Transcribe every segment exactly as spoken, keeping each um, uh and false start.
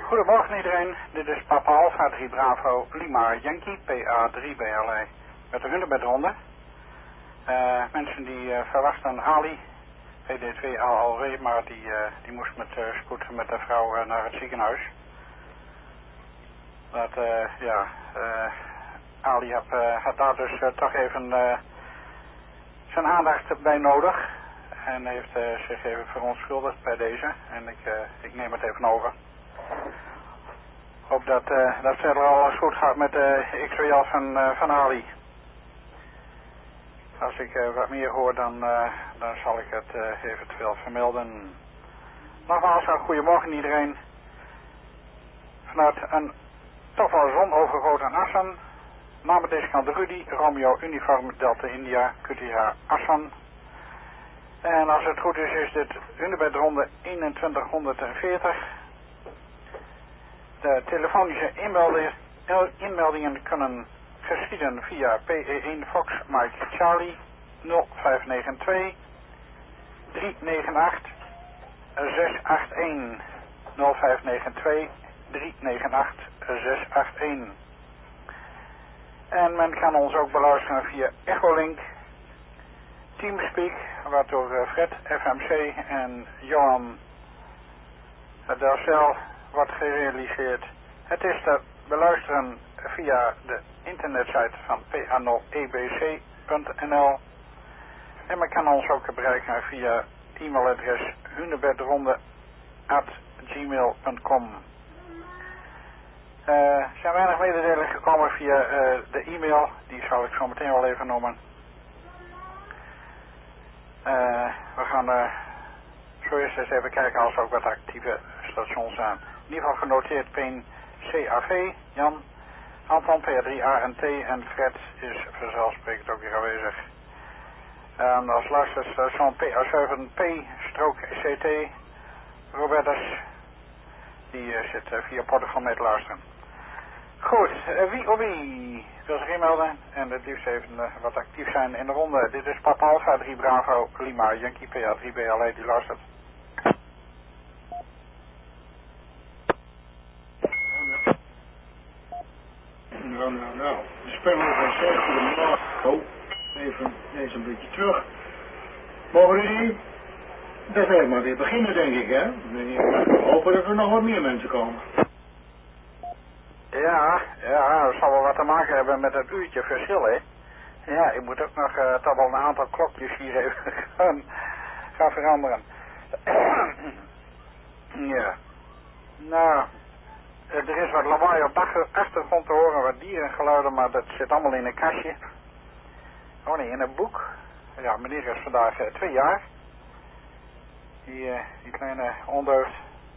Goedemorgen iedereen, dit is Papa Alpha drie Bravo Lima Yankee P A drie B L E met de hunebedronde. Uh, mensen die uh, verwachten Ali, P D twee A L R, maar die, uh, die moest met uh, spoed met de vrouw uh, naar het ziekenhuis. Dat, uh, ja, uh, Ali had, uh, had daar dus uh, toch even uh, zijn aandacht bij nodig. En heeft uh, zich even verontschuldigd bij deze. En ik, uh, ik neem het even over. Hoop dat, uh, dat verder alles goed gaat met de X W L van, uh, van Ali. Als ik uh, wat meer hoor, dan, uh, dan zal ik het uh, eventueel vermelden. Nogmaals, een goedemorgen iedereen. Vanuit een toch wel zonovergoten Assen. Namen deze kant Rudy, Romeo Uniform Delta India, Q T H Assen. En als het goed is, is dit hunebedronde eenentwintighonderdveertig. De telefonische inmeldingen, inmeldingen kunnen geschieden via P E één Fox Mike Charlie nul vijf negen twee drie negen acht zes acht een nul vijf negen twee drie negen acht zes acht een. En men kan ons ook beluisteren via Echolink, Teamspeak, wat door Fred F M C en Johan Delcel wordt gerealiseerd. Het is te beluisteren via de internetsite van P A nul E B C punt N L. En men kan ons ook bereiken via e-mailadres hunebedronde at gmail punt com. Er uh, zijn weinig mededelingen gekomen via uh, de e-mail, die zal ik zo meteen wel even noemen. Uh, we gaan uh, zo eerst eens even kijken als er ook wat actieve stations zijn. In ieder geval genoteerd Peen C A V, Jan, Anton P A drie A N T en Fred is vanzelfsprekend ook weer aanwezig. En als laatste station P A zeven P strook C T, Robertus, die uh, zit uh, via Portugal mee te luisteren. Goed, uh, wie of wie wil zich inmelden en het liefst even uh, wat actief zijn in de ronde. Dit is Papa Alpha drie Bravo Lima Yankee P A drie B L E die luistert. Nou, nou, nou. De speler van zes, goedemorgen. Oh, even, deze een beetje terug. Mogen jullie? Dat wil ik maar weer beginnen, denk ik, hè? We hopen dat er nog wat meer mensen komen. Ja, ja, dat zal wel wat te maken hebben met het uurtje verschil, hè? Ja, ik moet ook nog uh, toch wel een aantal klokjes hier even gaan, gaan veranderen. Ja. Nou, er is wat lawaai op de achtergrond te horen, wat dierengeluiden, maar dat zit allemaal in een kastje. Oh nee, in een boek. Ja, meneer is vandaag uh, twee jaar. Die, uh, die kleine ondeugd.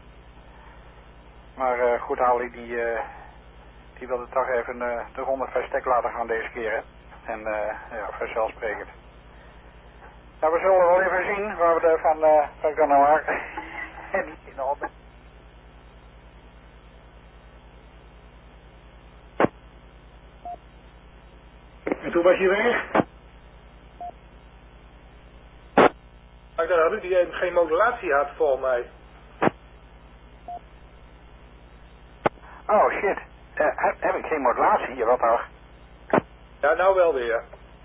Maar uh, goed, Ali, die, uh, die wilde toch even uh, de ronde verstek laten gaan deze keer, hè. En uh, ja, vanzelfsprekend. Nou, we zullen wel even zien waar we ervan uh, van kunnen maken. En niet in de orde. En toen was je weg? Ik dacht dat Rudy even geen modulatie had, volgens mij. Oh shit, uh, heb, heb ik geen modulatie hier, wat toch? Ja, nou wel weer.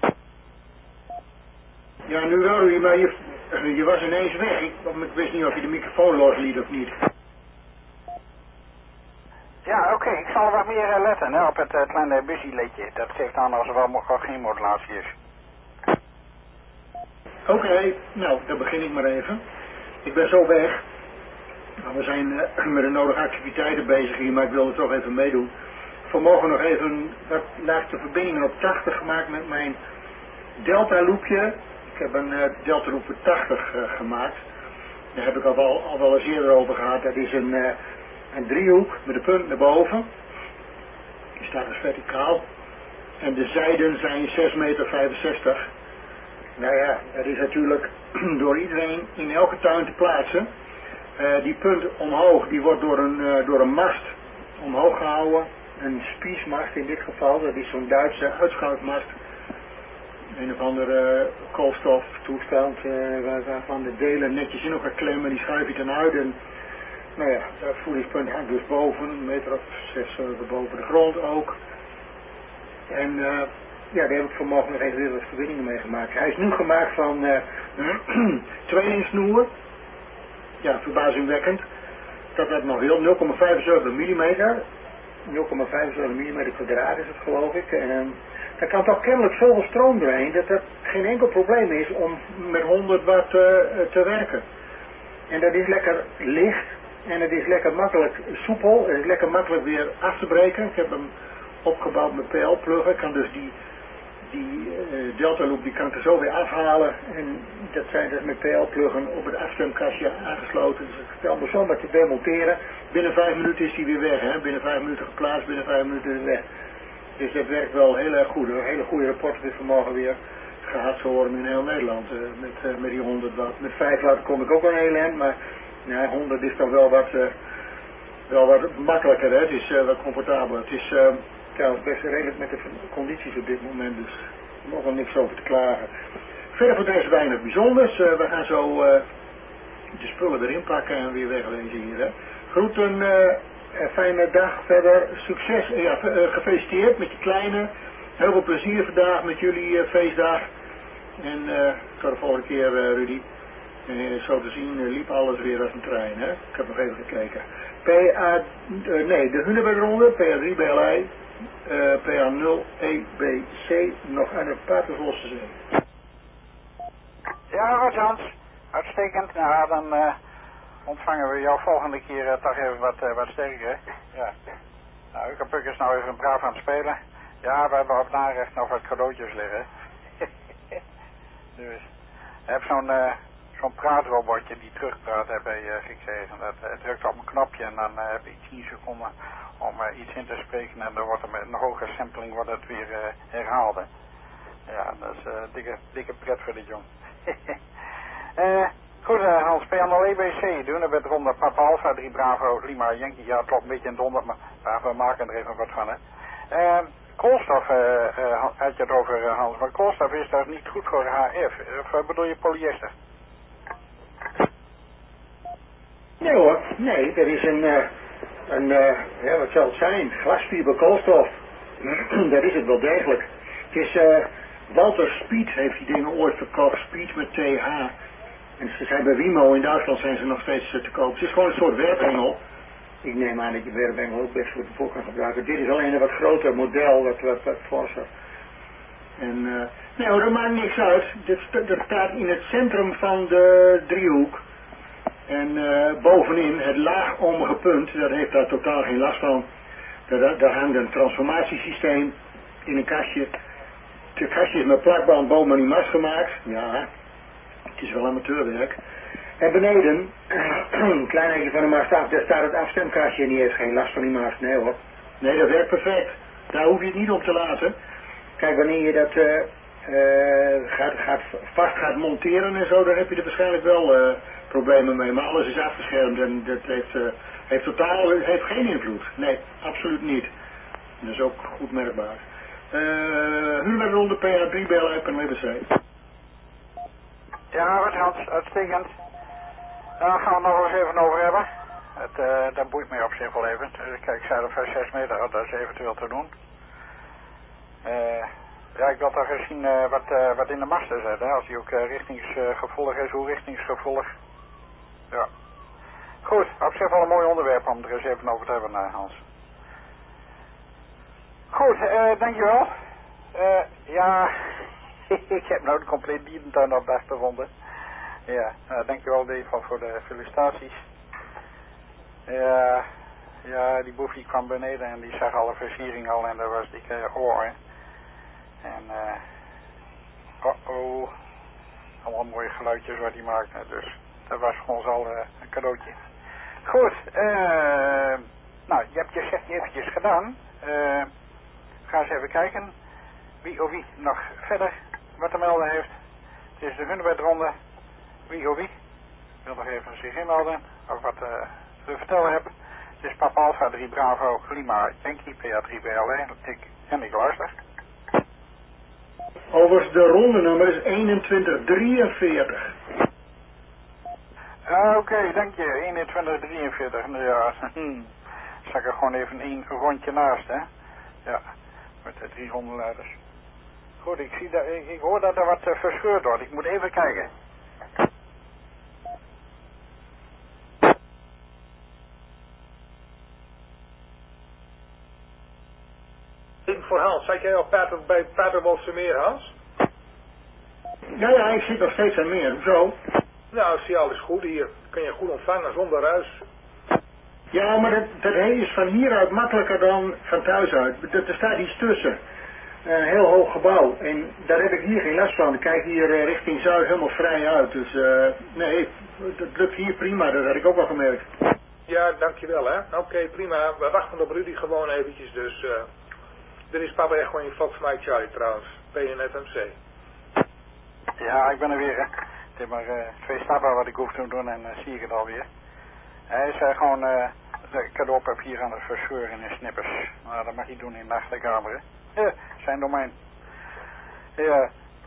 Ja, nu wel, Rudy, maar je, je was ineens weg. Ik, ik wist niet of je de microfoon losliet of niet. Ja, oké, okay, ik zal er wat meer uh, letten hè, op het uh, kleine busy-ledje. Dat geeft aan als er wel mo- geen modulatie is. Oké, okay, nou, dan begin ik maar even. Ik ben zo weg. Nou, we zijn uh, met de nodige activiteiten bezig hier, maar ik wilde toch even meedoen. Vanmorgen nog even wat laagste verbindingen op tachtig gemaakt met mijn Delta loopje. Ik heb een uh, Delta loop tachtig uh, gemaakt. Daar heb ik al wel, al wel eens eerder over gehad. Dat is een, uh, een driehoek met de punt naar boven. Die staat dus verticaal. En de zijden zijn zes meter vijfenzestig. Nou ja, dat is natuurlijk door iedereen in elke tuin te plaatsen. Uh, die punt omhoog, die wordt door een, uh, door een mast omhoog gehouden. Een spiesmast in dit geval, dat is zo'n Duitse uitschuifmast. Een of andere uh, koolstoftoestand uh, waar, waarvan de delen netjes in elkaar klemmen, die schuif je dan uit en Nou ja, dat voedingspunt hangt dus boven, een meter of zes, zeven boven de grond ook. En uh, ja, daar heb ik vanmorgen nog even weer wat verbindingen mee gemaakt. Hij is nu gemaakt van uh, twee inch snoer. Ja, verbazingwekkend. Dat dat nog wil, nul komma vijfenzeventig millimeter. nul komma vijfenzeventig millimeter kwadraat is het geloof ik. En uh, daar kan toch kennelijk zoveel stroom doorheen dat dat geen enkel probleem is om met honderd watt uh, te werken. En dat is lekker licht en het is lekker makkelijk soepel. Het is lekker makkelijk weer af te breken. Ik heb hem opgebouwd met P L-pluggen. Ik kan dus die, die uh, delta loop die kan ik er zo weer afhalen. En dat zijn dus met P L-pluggen op het afstemkastje aangesloten. Dus ik stel me zomaar te demonteren. Binnen vijf minuten is die weer weg. Hè? Binnen vijf minuten geplaatst, binnen vijf minuten weer weg. Dus dat werkt wel heel erg goed. Een hele goede rapport dit vanmorgen weer gehad zo horen in heel Nederland. Uh, met, uh, met die honderd watt. Met vijf watt kom ik ook wel heel eind. Maar ja, honderd is dan wel wat, uh, wel wat makkelijker. Hè? Het is uh, wat comfortabeler. Het is uh, trouwens best redelijk met de condities op dit moment. Dus nog wel niks over te klagen. Verder voor deze weinig bijzonders. Uh, we gaan zo uh, de spullen erin pakken en weer wegwezen hier. Hè? Groeten. Uh, Een fijne dag verder, succes, ja, uh, gefeliciteerd met je kleine, heel veel plezier vandaag met jullie uh, feestdag en uh, tot de volgende keer uh, Rudy. En uh, zo te zien uh, liep alles weer als een trein, hè? Ik heb nog even gekeken. P A, uh, nee, de Hunebedronde, P A drie B L I, uh, P A nul E B C, nog aan het Paterslosse Zee. Ja, goed Hans, uitstekend, nou dan... Uh... ontvangen we jou volgende keer uh, toch even wat, uh, wat sterker. Ja. Nou, Ukapuk is nou even braaf aan het spelen. Ja, we hebben op narecht nog wat cadeautjes liggen. Dus, ik heb zo'n uh, zo'n praatrobotje die terugpraat heb ik uh, gekregen. Dat uh, drukt op een knopje en dan uh, heb ik tien seconden om uh, iets in te spreken en dan wordt er met een hoge sampling wordt het weer uh, herhaald. Hè. Ja, dat is uh, dikke, dikke pret voor dit jong. uh, Goed, uh, Hans, P N L E B C, doen we met ronde Papa Alpha drie Bravo Lima Yankee. Ja, het klopt een beetje in donder, maar uh, we maken er even wat van, hè. Uh, koolstof, uh, uh, had je het over, uh, Hans, maar koolstof is daar niet goed voor H F. Of uh, bedoel je polyester? Nee hoor, nee, dat is een, uh, een uh, ja, wat zal het zijn, glasfiber koolstof. Dat is het wel degelijk. Het is, uh, Walter Speed heeft die dingen ooit verkocht, Speed met T H. En ze zijn bij Wimo in Duitsland zijn ze nog steeds te koop. Het is gewoon een soort werpengel. Ik neem aan dat je werpengel ook best voor de voor kan gebruiken. Dit is alleen een wat groter model, wat, wat, wat forser. En uh, nee hoor, dat maakt niks uit. Dit, dat staat in het centrum van de driehoek. En uh, bovenin het laagomige punt, dat heeft daar totaal geen last van. Daar, daar hangt een transformatiesysteem in een kastje. Het kastje is met plakband boven die mast gemaakt. Ja. Het is wel amateurwerk. En beneden, een klein eindje van de mast af, daar staat het afstemkastje en die heeft geen last van die mast. Nee hoor. Nee, dat werkt perfect. Daar hoef je het niet op te laten. Kijk, wanneer je dat uh, uh, gaat, gaat, vast gaat monteren en zo, dan heb je er waarschijnlijk wel uh, problemen mee. Maar alles is afgeschermd en dat heeft, uh, heeft totaal heeft geen invloed. Nee, absoluut niet. Dat is ook goed merkbaar. Uh, Hunebedronde P A drie B L I P N L E B C. Ja, wat Hans, uitstekend. Daar gaan we nog eens even over hebben. Het, uh, dat boeit mij op zich wel even. Dus kijk, zij er zes meter, dat is eventueel te doen. Uh, ja, ik wil toch eens zien uh, wat, uh, wat in de masten zit, hè, als die ook uh, richtingsgevolg is, hoe richtingsgevolg. Ja. Goed, op zich wel een mooi onderwerp om er eens even over te hebben, uh, Hans. Goed, uh, dankjewel. Uh, ja... Ik heb nou de complete dierentuin op de achtergronden. Ja, nou, dankjewel in ieder geval voor de felicitaties. Ja, ja, die boefie kwam beneden en die zag alle versiering al en dat was dikke oor. En eh, uh, oh oh, allemaal mooie geluidjes wat hij maakte, dus dat was voor ons al uh, een cadeautje. Goed, uh, nou, je hebt je zegje eventjes gedaan. Uh, ga eens even kijken wie of wie nog verder wat te melden heeft. Het is de Hunebedronde. Wie of wie wil nog even zich inmelden of wat uh, te vertellen hebben. Het is Papa Alpha drie Bravo Lima Yankee P A drie B L I. Ik en ik luister. Overigens de ronde nummer is eenentwintig drieënveertig. Ah, oké, okay, dank je. eenentwintig drieënveertig. Nou ja, zak er gewoon even één rondje naast, hè. Ja, met de drie rondenleiders. Goed, ik, zie dat, ik, ik hoor dat er wat uh, verscheurd wordt. Ik moet even kijken. Even voor Hans, zat jij al Pater, bij Paterwolfse Meer, Hans? Ja, ja, ik zit nog steeds aan meer. Hoezo? Nou, zie alles goed hier. Kun je goed ontvangen zonder ruis. Ja, maar dat, dat is van hieruit makkelijker dan van thuis uit. Er staat iets tussen. Een heel hoog gebouw. En daar heb ik hier geen last van. Ik kijk hier uh, richting Zuid helemaal vrij uit. Dus uh, nee, dat lukt hier prima. Dat had ik ook wel gemerkt. Ja, dankjewel hè. Oké, okay, prima. We wachten op Rudy gewoon eventjes. Dus uh, dit is Papa Echo in Fox Mike Charlie trouwens. P N F M C. Ja, ik ben er weer. Hè. Het is maar uh, twee stappen wat ik hoef te doen en uh, zie ik het alweer. Hij is uh, gewoon uh, de cadeaupapier aan het verscheuren in snippers. Nou, dat mag hij doen in de achterkamer. Hè. Ja, zijn domein. Ja.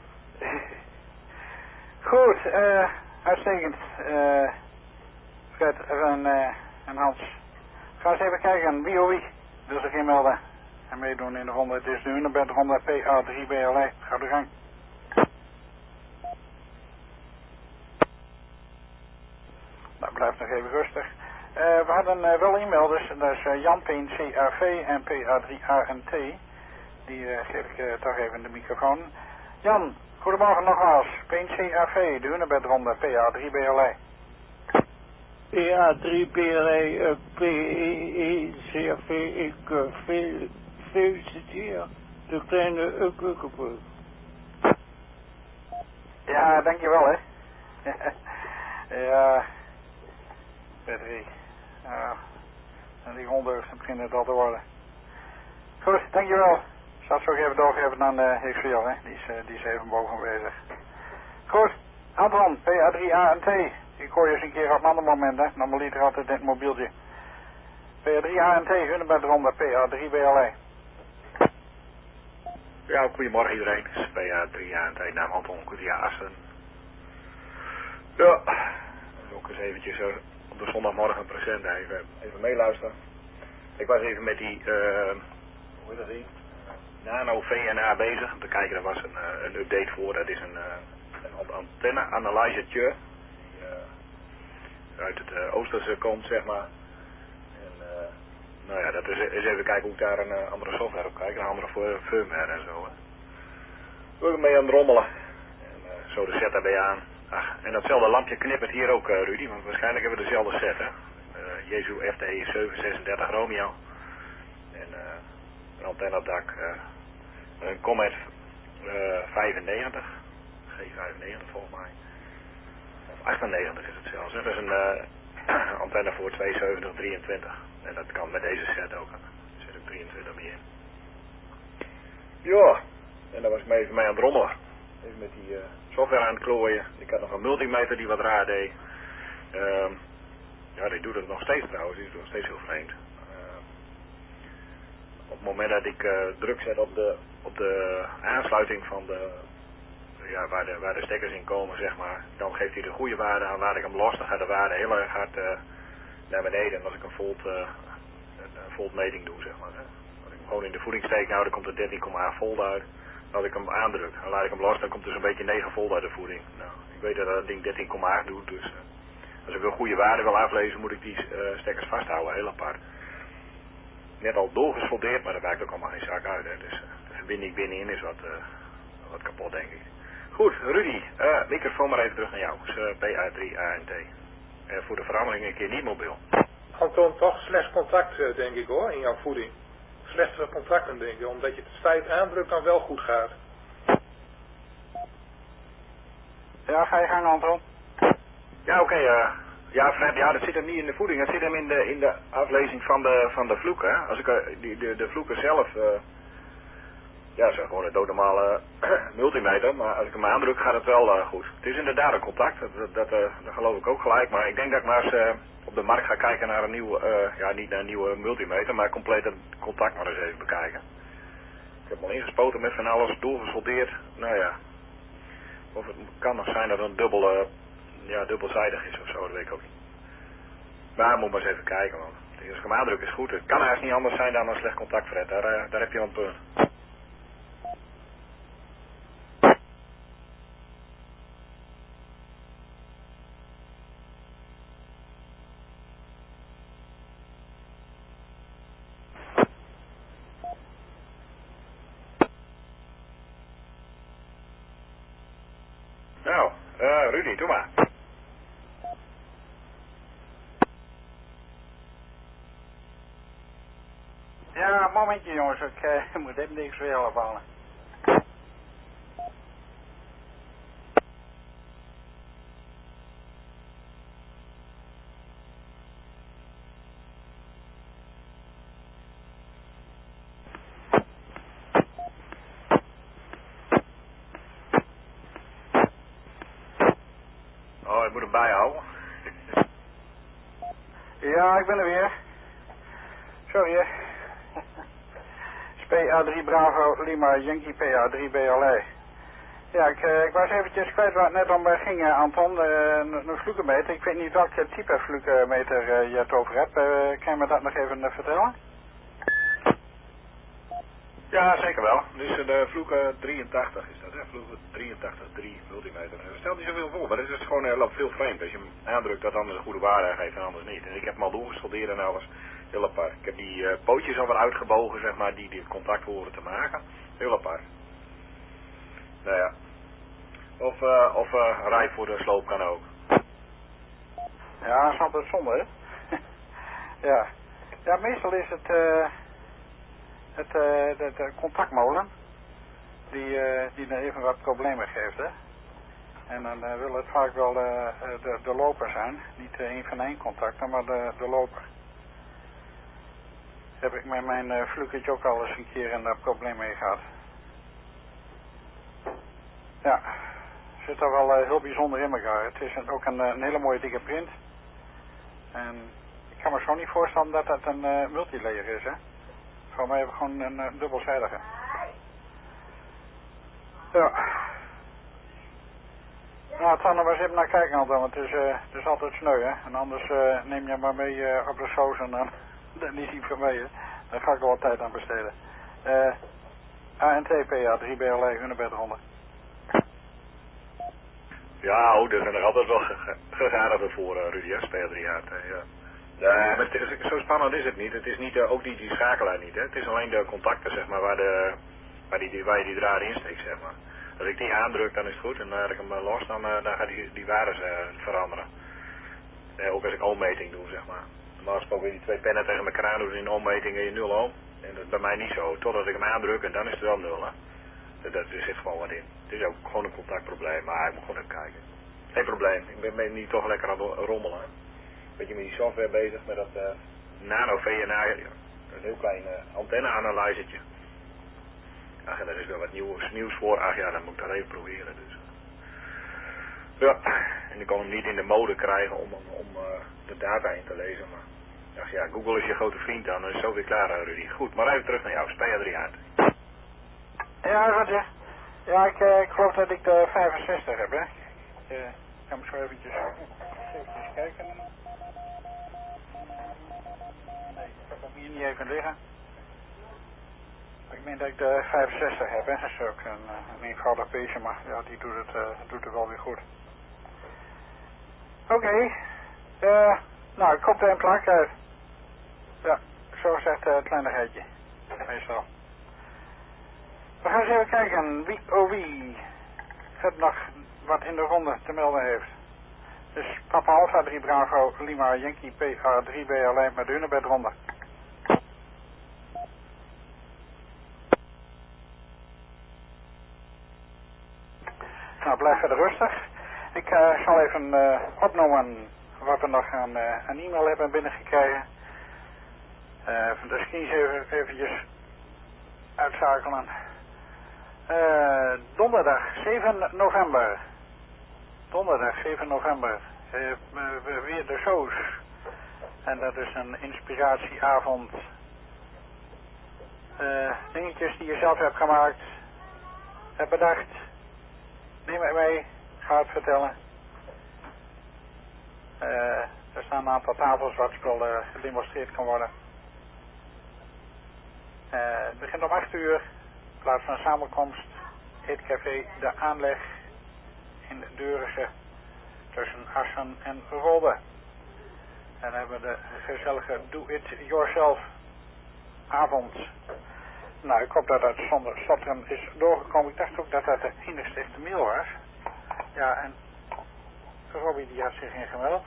Goed, uh, uitstekend. Uh, Fred en, uh, en Hans. Ga eens even kijken wie of wie wil zich inmelden en meedoen in de ronde. Het is de Hunebed ronde P A drie B L I. Ga de gang. Nou, blijf nog even rustig. Uh, we hadden uh, wel e-mailers, dat is uh, Jan P N C A V en P A drie A N T. Die uh, geef ik uh, toch even de microfoon. Jan, goedemorgen nogmaals. P N C A V, de Hunebed ronde P A drie B L I. P A drie B L I, uh, P E C A V, ik uh, fel feliciteer de kleine Ukkekebrug. Ja, dankjewel hè. Ja, Patrick. Ja, en die honderd beginnen het al te worden. Goed, dankjewel. Ik zal het zo even doorgeven aan de H V L, hè. Die is, uh, die is even boven bezig. Goed, Anton, P A drie A N T. Ik hoor je eens een keer op een ander moment, hè. Normaliter altijd dit mobieltje. P A drie A N T, Hunebed ronde, P A drie B L I. Ja, goedemorgen iedereen. Het is P A drie A N T, naam Anton Kutia Assen. Ja, ook eens eventjes uh, op de zondagmorgen present even, even meeluisteren. Ik was even met die, uh, hoe heet dat die? Nano V N A bezig om te kijken, er was een, uh, een update voor. Dat is een, uh, een antenne analyzertje die uh, uit het uh, Oosterse komt, zeg maar. En, uh, nou ja, dat is, is even kijken hoe ik daar een uh, andere software op kijk, een andere firmware en zo. Wil ik mee aan het rommelen. En uh, zo de Z B aan. Ach, en datzelfde lampje knippert hier ook, uh, Rudy, want waarschijnlijk hebben we dezelfde set, hè. Uh, Jezu F T zeven zesendertig Romeo. En uh, een antenne op dak. Uh, een Comet uh, vijfennegentig. G vijfennegentig volgens mij. Of achtennegentig is het zelfs, hè. Dat is een uh, antenne voor tweehonderdzeventig drieëntwintig. En dat kan met deze set ook. Er zit ook drieëntwintig meer in. Ja, en daar was ik mee even mee aan het rommelen. Even met die uh, software aan het klooien. Ik had nog een multimeter die wat raar deed. Uh, ja, die doet het nog steeds trouwens. Die doet het nog steeds heel vreemd. Uh, op het moment dat ik uh, druk zet op de, op de aansluiting van de, ja, waar de, waar de stekkers in komen, zeg maar, dan geeft hij de goede waarde aan. Laat ik hem los, dan gaat de waarde heel erg hard uh, naar beneden. En als ik een volt, uh, een volt meting doe, zeg maar. Hè. Als ik hem gewoon in de voeding steek, nou, dan komt er dertien komma acht volt uit. Als ik hem aandruk, dan laat ik hem los, dan komt er zo'n beetje negen volt uit de voeding. Nou, ik weet dat dat ding dertien komma acht doet, dus uh, als ik een goede waarde wil aflezen, moet ik die uh, stekkers vasthouden, heel apart. Net al doorgesoldeerd, maar dat maakt ook allemaal geen zaak uit, hè. Dus uh, de verbinding binnenin is wat, uh, wat kapot, denk ik. Goed, Rudy, uh, microfoon maar even terug naar jou. Dus, uh, P A drie A N T. Uh, voor de verandering een keer niet mobiel. Anton, toch slecht contact uh, denk ik hoor, in jouw voeding. Slechtere contacten denk ik, omdat je het stijf aandrukt dan wel goed gaat. Ja, ga je gang, Anton. Ja, oké. Okay, uh, ja, Fred, ja, dat zit hem niet in de voeding. Dat zit hem in de, in de aflezing van de, van de vloeken. Hè. Als ik uh, die, de, de vloeken zelf, uh, ja, zeg gewoon een doodnormale multimeter. Maar als ik hem aandruk, gaat het wel uh, goed. Het is inderdaad een contact, dat, dat, dat, uh, dat geloof ik ook gelijk. Maar ik denk dat ik maar eens uh, op de markt ga kijken naar een nieuwe, uh, ja, niet naar een nieuwe multimeter, maar compleet het contact maar eens even bekijken. Ik heb hem al ingespoten met van alles, doorgesoldeerd. Nou ja, of het kan nog zijn dat er een dubbele, ja, dubbelzijdig is of zo, dat weet ik ook niet. Maar moet maar eens even kijken, want als ik hem aandruk is goed. Het kan haast niet anders zijn dan een slecht contact, Fred. Daar, uh, daar heb je al een punt. Nou, uh, Rudy, doe maar. Ja, momentje jongens, ik uh, moet even niks weer afhalen. Oh, ik moet hem bijhouden. Ja, ik ben er weer. Sorry hè. P A drie Bravo Lima Yankee P A drie B L E. Ja, ik, uh, ik was eventjes kwijt waar het net om uh, ging, uh, Anton. Uh, een, een vloekenmeter. Ik weet niet welke type vloekenmeter uh, je het over hebt. Uh, kan je me dat nog even uh, vertellen? Ja, zeker wel. Dus uh, de vloeken drieëntachtig is dat, hè? Vloeken drieëntachtig drie multimeter. Dat stelt niet zoveel voor, maar het is gewoon uh, loopt veel vreemd. Als je hem aandrukt dat anders een goede waarde geeft en anders niet. En ik heb hem al doorgesoldeerd en alles. Heel apart. Ik heb die uh, pootjes al wat uitgebogen, zeg maar, die dit contact horen te maken. Heel apart. Nou ja. Of, uh, of uh, rij voor de sloop kan ook. Ja, dat is altijd zonde, hè? Ja. Ja, meestal is het, uh, het uh, de, de contactmolen die, uh, die dan even wat problemen geeft, hè? En dan uh, wil het vaak wel uh, de, de loper zijn. Niet uh, één van één contacten, maar de, de loper. Daar heb ik met mijn uh, vloeketje ook al eens een keer een uh, probleem mee gehad. Ja, zit er wel uh, heel bijzonder in elkaar. Het is een, ook een, een hele mooie dikke print. En ik kan me zo niet voorstellen dat dat een uh, multilayer is, hè. Voor mij hebben we gewoon een uh, dubbelzijdige. Ja. Nou, het zal er maar eens even naar kijken, Anton, want het is, uh, het is altijd sneu, hè. En anders uh, neem je maar mee uh, op de soos en dan, dan is hij voor mij, hè. Daar ga ik wel wat tijd aan besteden. Uh, A N T P A drie B L E, Hunebed honderd. Ja, oh, er zijn er altijd wel gegadigden voor, uh, Rudy, hè, P A drie H T, ja. Nee, maar het is, zo spannend is het niet. Het is niet uh, ook die, die schakelaar niet, hè. Het is alleen de contacten, zeg maar, waar, de, waar, die, waar je die draad insteekt, zeg maar. Als ik die aandruk, dan is het goed. En als ik hem uh, los, dan, uh, dan gaat die, die waardes uh, veranderen. Uh, ook als ik ohmmeting doe, zeg maar. Normaal gesproken die twee pennen tegen elkaar aan doen in een ohmmeting en je nul ohm. En dat is bij mij niet zo. Totdat ik hem aandruk en dan is het wel nul, hè. Dat, dat, er zit gewoon wat in. Het is ook gewoon een contactprobleem, maar ik moet gewoon even kijken. Geen probleem, ik ben, ben niet toch lekker aan het rommelen. Beetje met die software bezig, met dat uh, nano V N A, een heel klein uh, antenne-analysertje. Ach, en daar is wel wat nieuws, nieuws voor. Ach ja, dan moet ik dat even proberen. Dus. Ja, en ik kon hem niet in de mode krijgen om, om uh, de data in te lezen. Maar ach ja, Google is je grote vriend dan, dan is het zo weer klaar, uh, Rudy. Goed, maar even terug naar jou, P A drie H T. Ja, Roger. Ja, ik, uh, ik geloof dat ik de vijfenzestig heb, hè. Ik uh, ga me zo eventjes, eventjes kijken. Nee, ik heb hem hier niet even liggen. Ik meen dat ik de vijfenzestig heb, hè. Dat is ook een, een eenvoudig beestje, maar ja, die doet het, uh, doet het wel weer goed. Oké. Okay. Uh, nou, ik kom er een plak uit. Ja, zo zegt uh, het kleinigheidje. Meestal. We gaan eens even kijken wie oh wie het nog wat in de ronde te melden heeft. Dus Papa Alpha drie Bravo Lima Yankee P A drie B L E met Hunebed ronde. Nou, blijf verder rustig. Ik uh, zal even uh, opnoemen wat we nog aan uh, een e-mail hebben binnengekregen. Uh, van de screens even eventjes uitschakelen. Uh, donderdag zeven november. Donderdag zeven november. Uh, uh, weer de Soos. En dat is een inspiratieavond. Uh, dingetjes die je zelf hebt gemaakt. Hebt bedacht. Neem het mee. Ga het vertellen. Uh, er staan een aantal tafels waar het spul uh, gedemonstreerd kan worden. Uh, het begint om acht uur. In plaats van een samenkomst. Eetcafé De Aanleg in Deurissen tussen Assen en Rolde. En dan hebben we de gezellige Do-It-Yourself avond. Nou, ik hoop dat dat zonder stotteren is doorgekomen. Ik dacht ook dat dat de enigste echte mail was. Ja, en Robbie die had zich ingemeld.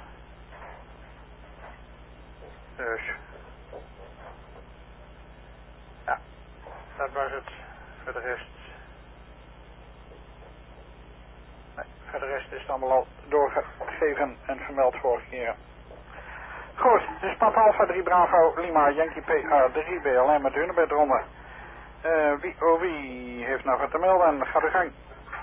Dus. Ja, dat was het. Voor de rest. Nee, voor de rest is het allemaal al doorgegeven en vermeld vorige keer. Goed, dus Papa Alpha drie Bravo Lima Yankee P A drie B L M met Hunebed Ronde. Uh, wie, oh wie heeft nou wat te melden? Ga de gang.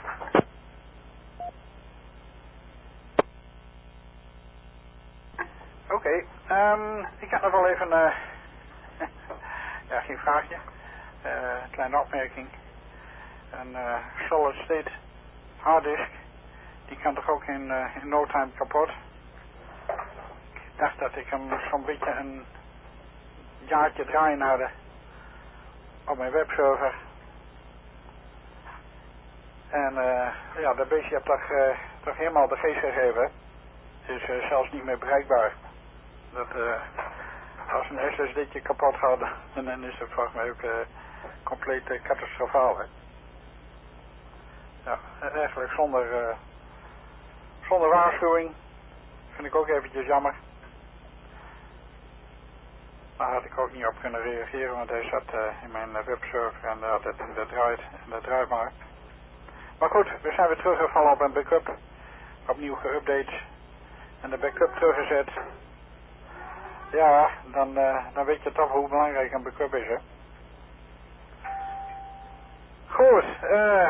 Oké, okay, um, ik had nog wel even, uh, ja geen vraagje, uh, een kleine opmerking. Een uh, solid state harddisk, die kan toch ook in, uh, in no time kapot. Ik dacht dat ik hem zo'n beetje een jaartje draaien hadden op mijn webserver. En uh, ja, dat beestje heb toch, uh, toch helemaal de geest gegeven. Het is uh, zelfs niet meer bereikbaar. Dat uh, als een S S D'tje kapot gaat, dan is het volgens mij ook uh, compleet uh, catastrofaal. Hè? Ja, eigenlijk zonder, uh, zonder waarschuwing. Vind ik ook eventjes jammer. Daar had ik ook niet op kunnen reageren, want hij zat uh, in mijn uh, webserver en uh, dat, dat draait en dat draait maar. Maar goed, we zijn weer teruggevallen op een backup. Opnieuw geüpdate en de backup teruggezet. Ja, dan, uh, dan weet je toch hoe belangrijk een backup is, hè. Goed, uh,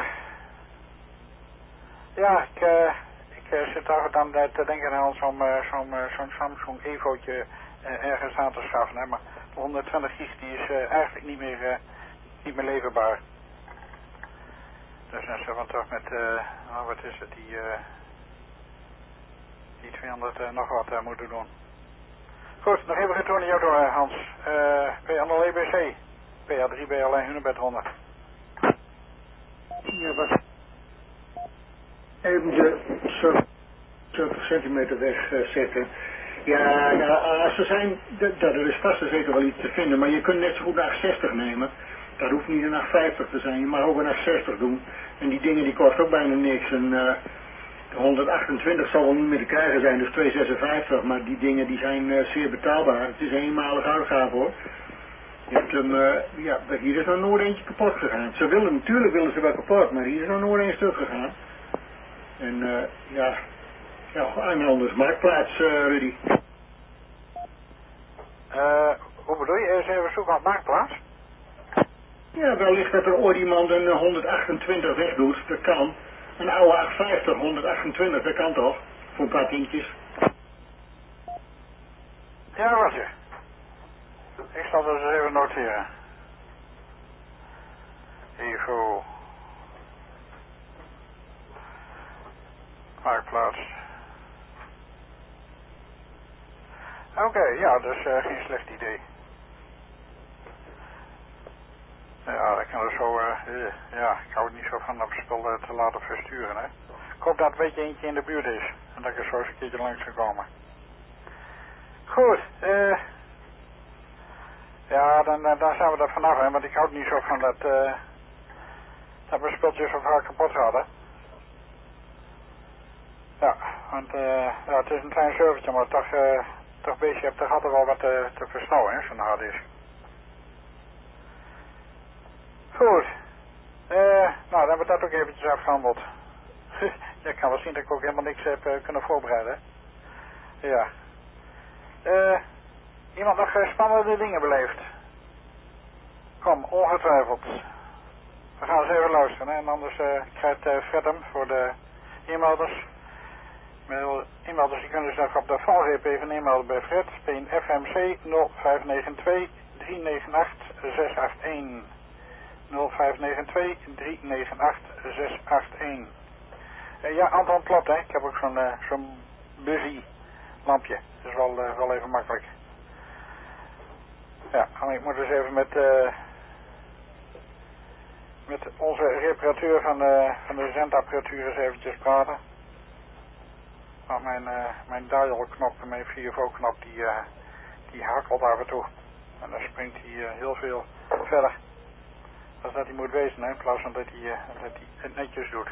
ja, ik, uh, ik uh, zit toch dan te denken aan zo'n uh, zo'n uh, zo'n Samsung Evo'tje uh, ergens aan te schaffen, hè. Maar de honderdtwintig gig die is uh, eigenlijk niet meer, uh, niet meer leverbaar. Dus dan zullen we toch met, uh, oh, wat is het, die, uh, die tweehonderd uh, nog wat uh, moeten doen. Goed, nog even retour naar jou door, Hans. Uh, P nul E B C, P A drie B L en Hunebed Ronde. Ja, wat even de zeventig centimeter wegzetten. Ja, nou, als er zijn, er is vast en zeker wel iets te vinden, maar je kunt net zo goed een acht zestig nemen. Dat hoeft niet een acht vijftig te zijn, je mag ook een acht zestig doen. En die dingen die kosten ook bijna niks. En, uh, de honderdachtentwintig zal wel niet meer te krijgen zijn, dus tweehonderdzesenvijftig, maar die dingen die zijn uh, zeer betaalbaar. Het is een eenmalige uitgave hoor. Je hebt hem, uh, ja, hier is nog nooit eentje kapot gegaan. Ze willen, natuurlijk willen ze wel kapot, maar hier is nog nooit een stuk gegaan. En uh, ja, ja, een anders marktplaats, uh, Rudy. Uh, hoe bedoel je? Eens even zoeken op marktplaats? Ja, wellicht dat er ooit iemand een honderdachtentwintig wegdoet, dat kan. Een oude acht vijftig, honderdachtentwintig, dat kan toch? Voor een paar tientjes. Ja, wat je. Ik zal dat eens even noteren. Evo. Marktplaats. Oké, okay, ja, dus uh, geen slecht idee. Ja, ik kan er zo, uh, uh, ja, ik hou het niet zo van op spul uh, te laten versturen, hè. Ik hoop dat er een beetje eentje in de buurt is. En dat ik er zo eens een keertje langs kan komen. Goed, eh... ja, dan, uh, dan zijn we er vanaf, hè, want ik hou het niet zo van dat, uh, dat we spultjes zo vaak kapot hadden. Ja, want, uh, ja, het is een klein servertje, maar toch, uh, toch beestje, je hebt toch altijd wel wat te, te versnauwen, hè, zo'n harddisk. Goed. Uh, nou, dan hebben we dat ook eventjes afgehandeld. Je kan wel zien dat ik ook helemaal niks heb uh, kunnen voorbereiden. Ja. Uh, iemand nog uh, spannende dingen beleefd? Kom, ongetwijfeld. We gaan eens even luisteren, hè? En anders uh, krijgt uh, Fred hem voor de e-mailers. E-mailers, die kunnen zich op de valreep even e-mailen bij Fred. Pin F M C nul vijf negen twee drie negen acht zes acht een. nul vijf negen twee drie negen acht zes acht een. Uh, ja, Anton klopt, hè. Ik heb ook zo'n uh, zo'n busy lampje. Dat is wel, uh, wel even makkelijk. Ja, en ik moet dus even met, uh, met onze reparateur van de, van de zendapparatuur eens eventjes praten. Want mijn, uh, mijn dial-knop en mijn vier V-knop die, uh, die hakkelt af en toe. En dan springt hij uh, heel veel verder. Als dat hij moet wezen, hè, in plaats van dat hij, uh, dat hij het netjes doet.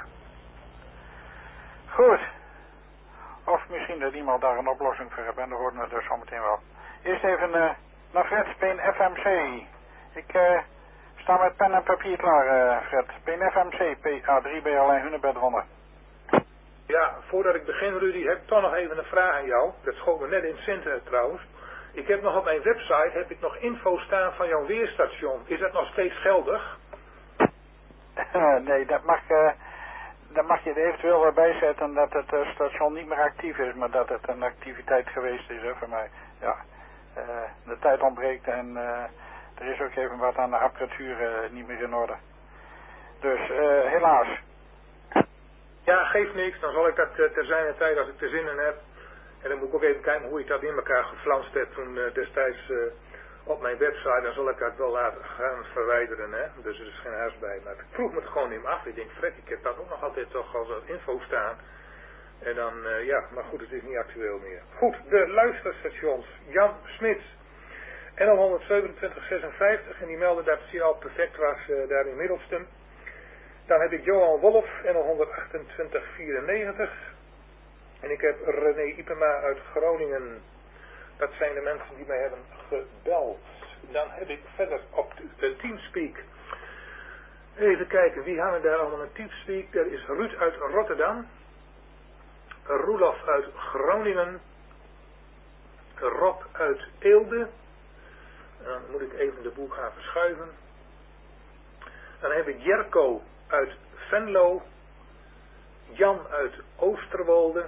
Goed. Of misschien dat iemand daar een oplossing voor heeft en dan horen we dat zometeen wel. Eerst even uh, naar Fred, Peen F M C. Ik uh, sta met pen en papier klaar, uh, Fred. Peen F M C, P A drie B L een Hunebed Ronde. Ja, voordat ik begin, Rudy, heb ik toch nog even een vraag aan jou. Dat schoot me net in het centen trouwens. Ik heb nog op mijn website heb ik nog info staan van jouw weerstation. Is dat nog steeds geldig? Uh, nee, dat mag, uh, dat mag je er eventueel wel bij zetten dat het uh, station niet meer actief is, maar dat het een activiteit geweest is, hè, voor mij. Ja, uh, de tijd ontbreekt en uh, er is ook even wat aan de apparatuur uh, niet meer in orde. Dus uh, helaas. Ja, geeft niks. Dan zal ik dat uh, ter zijner tijd als ik er zin in heb. En dan moet ik ook even kijken hoe ik dat in elkaar geflanst heb toen uh, destijds uh, op mijn website. Dan zal ik dat wel laten gaan verwijderen, hè. Dus er is geen huis bij. Maar ik vroeg me het gewoon niet af. Ik denk, Fred, ik heb dat ook nog altijd toch als info staan. En dan, uh, ja, maar goed, het is niet actueel meer. Goed, de luisterstations. Jan Smits. N L honderdzevenentwintig zesenvijftig. En die meldde dat hij al perfect was uh, daar in Middelstum. Dan heb ik Johan Wolf, N L honderdachtentwintig vierennegentig. En ik heb René Ipema uit Groningen. Dat zijn de mensen die mij hebben gebeld. Dan heb ik verder op de Teamspeak. Even kijken, wie hangen daar allemaal in Teamspeak? Er is Ruud uit Rotterdam. Roelof uit Groningen. Rob uit Eelde. Dan moet ik even de boel gaan verschuiven. Dan heb ik Jerko uit Venlo. Jan uit Oosterwolde.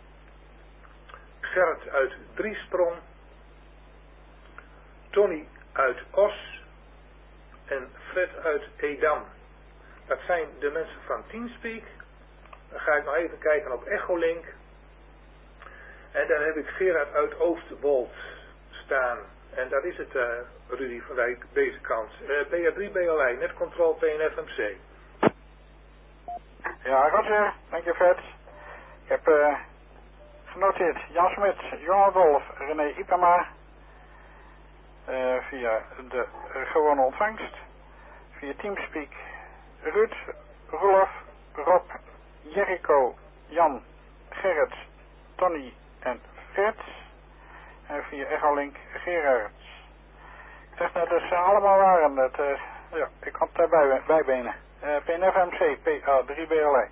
Gert uit Driesprong. Tony uit Os. En Fred uit Edam. Dat zijn de mensen van Teamspeak. Dan ga ik nog even kijken op Echolink. En dan heb ik Gerard uit Oostwold staan. En dat is het, uh, Rudy, van deze kant. Uh, P A drie B L I, Netcontrol P N F M C. Ja, Roger. Dank je, Fred. Ik heb uh, genoteerd Jan Smit, Johan Wolf, René Ipema. Uh, via de uh, gewone ontvangst. Via Teamspeak. Ruud, Roelof, Rob, Jericho, Jan, Gerrit, Tony en Fred. En via Echolink Gerard. Ik zeg net dat ze allemaal waren. Dat, uh, ja, ik kan het daarbij bijbenen. Uh, P N F M C, P A drie B L I.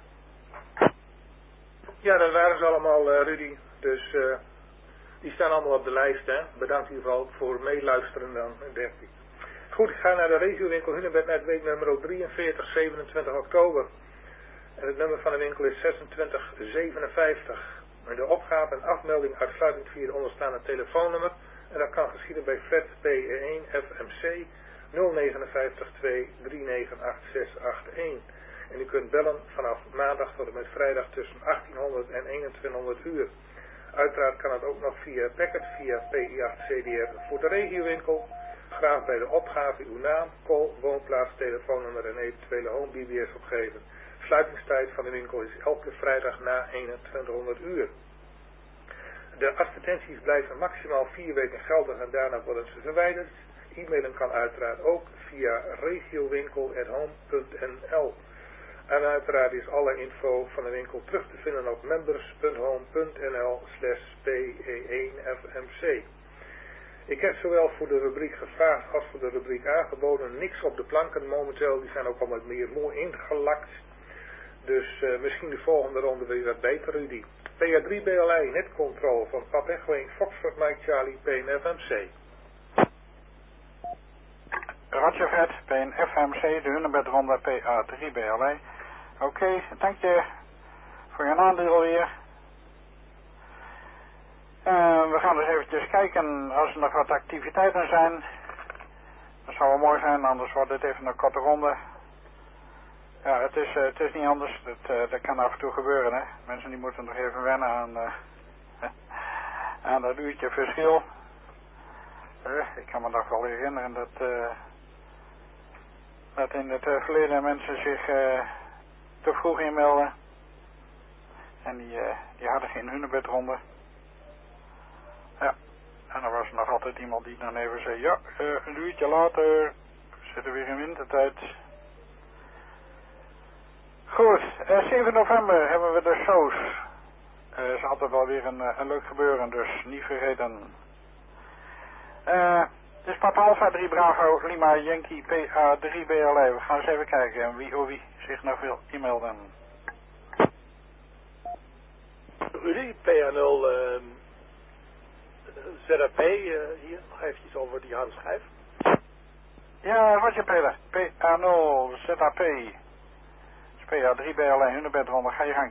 Ja, dat waren ze allemaal, uh, Rudy. Dus uh, die staan allemaal op de lijst, hè. Bedankt in ieder geval voor meeluisteren dan, denk ik. Goed, ik ga naar de regiowinkel Hunebed met weeknummer drieënveertig zevenentwintig oktober. En het nummer van de winkel is zesentwintig zevenenvijftig. En de opgave en afmelding uitsluitend via de onderstaande telefoonnummer. En dat kan geschieden bij Fred P één F M C nul vijf negen twee drie negen acht zes acht één. En u kunt bellen vanaf maandag tot en met vrijdag tussen achttienhonderd en eenentwintighonderd uur. Uiteraard kan het ook nog via Packet, via P I acht C D R voor de regiowinkel. Graag bij de opgave uw naam, call, woonplaats, telefoonnummer en eventuele home B B S opgeven. Sluitingstijd van de winkel is elke vrijdag na eenentwintighonderd uur. De advertenties blijven maximaal vier weken geldig en daarna worden ze verwijderd. E-mailen kan uiteraard ook via regiowinkel at home punt n l. En uiteraard is alle info van de winkel terug te vinden op members punt home punt n l slash P E één F M C. Ik heb zowel voor de rubriek gevraagd als voor de rubriek aangeboden. Niks op de planken momenteel, die zijn ook al wat meer mooi ingelakt. Dus uh, misschien de volgende ronde weer wat beter, Rudy. P A drie B L I, netcontrol van Pap Echo één Foxtrot Mike Charlie, P N F M C. Roger Fred, P N F M C, de Hunebedronde P A drie B L I. Oké, okay, dank je voor je aandeel weer. Uh, we gaan dus eventjes kijken als er nog wat activiteiten zijn. Dat zou wel mooi zijn, anders wordt dit even een korte ronde. Ja, het is, uh, het is niet anders. Dat, uh, dat kan af en toe gebeuren, hè. Mensen die moeten nog even wennen aan, uh, En dat uurtje verschil. Uh, ik kan me nog wel herinneren dat, uh, dat in het uh, verleden mensen zich uh, te vroeg inmelden. En die, uh, die hadden geen hunebedronde. Ja, en er was nog altijd iemand die dan even zei, ja, uh, een uurtje later zitten we weer in wintertijd. Goed, uh, zeven november hebben we de shows. Uh, is altijd wel weer een, een leuk gebeuren, dus niet vergeten. Uh, het is Papa Alpha drie Bravo Lima Yankee P A drie B L E. We gaan eens even kijken wie of wie zich nog wil e-mailden. Rudy, P A nul uh, Z A P uh, hier, nog eventjes over die harde schijf. Ja, wat je Peter. P A nul Z A P. P A drie B L E, hunebedronde, ga je gang.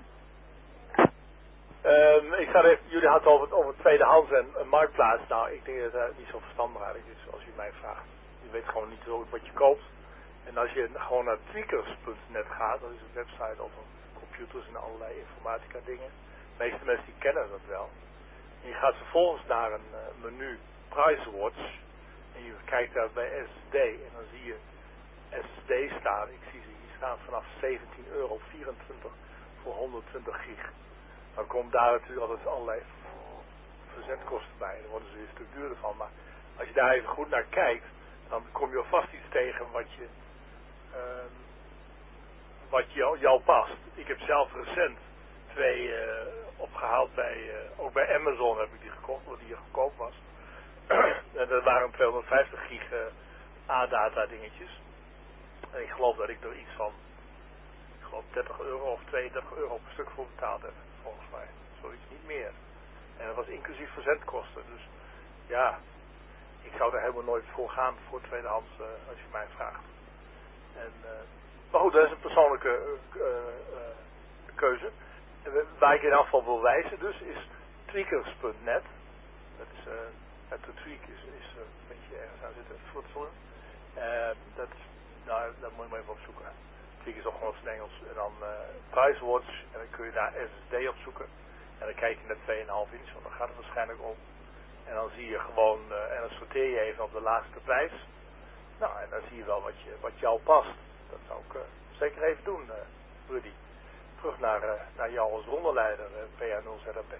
Um, ik zat even, jullie hadden over, over tweedehands en een marktplaats. Nou, ik denk dat dat niet zo verstandig eigenlijk is als u mij vraagt. Je weet gewoon niet zo wat je koopt. En als je gewoon naar tweakers punt net gaat, dat is een website over computers en allerlei informatica dingen. De meeste mensen die kennen dat wel. En je gaat vervolgens naar een uh, menu Price Watch. En je kijkt daar bij S S D en dan zie je S S D staan. Ik zie ze hier staan vanaf zeventien euro vierentwintig voor honderdtwintig gig. Dan komt daar natuurlijk altijd allerlei verzendkosten bij. Dan worden ze weer een stuk duurder van. Maar als je daar even goed naar kijkt, dan kom je vast iets tegen wat je, uh, wat jou, jou past. Ik heb zelf recent twee uh, opgehaald bij, uh, ook bij Amazon heb ik die gekocht, omdat die hier goedkoop was. En dat waren tweehonderdvijftig gig uh, A-data dingetjes. En ik geloof dat ik er iets van, ik geloof dertig euro of tweeëndertig euro per stuk voor betaald heb. Volgens mij, zoiets niet meer. En dat was inclusief verzendkosten. Dus ja, ik zou er helemaal nooit voor gaan voor tweedehands, uh, als je mij vraagt. En, uh, maar goed, dat is een persoonlijke uh, uh, uh, keuze. En waar ik in afval geval wil wijzen dus is tweakers punt net. Dat is, uh, het de tweak is, is uh, een beetje ergens aan zitten voedselen. Uh, dat is, nou, dat moet je maar even opzoeken. Tweak is ook gewoon in Engels. En dan uh, Price Watch. En dan kun je daar S S D opzoeken. En dan kijk je naar twee komma vijf inch, want dan gaat het waarschijnlijk om. En dan zie je gewoon, uh, en dan sorteer je even op de laagste prijs. Nou, en dan zie je wel wat, je, wat jou past. Dat zou ik uh, zeker even doen, uh, Rudy. Terug naar, uh, naar jou als ronderleider, uh, P A nul Z A P.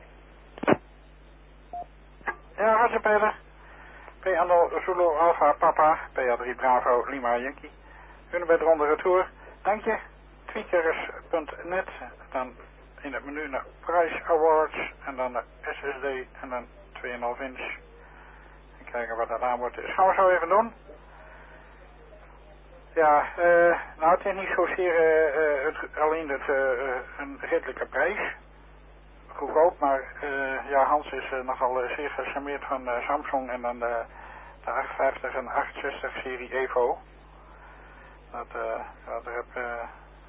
Ja, Roger Peter. P A nul Zulu Alpha Papa, P A drie Bravo Lima Yankee. Hunebedronde retour. Dank je. tweakers punt net. Dan in het menu naar Price Awards. En dan naar S S D en dan twee komma vijf inch. En kijken wat dat aanbod is. Gaan we zo even doen. Ja, uh, nou het is niet zozeer uh, uh, het, alleen het, uh, een redelijke prijs. Goedkoop, maar uh, ja, Hans is uh, nogal uh, zeer gecharmeerd van uh, Samsung en dan de, de achthonderdvijftig en achthonderdzestig serie Evo. Dat, uh, ja, daar heb, uh,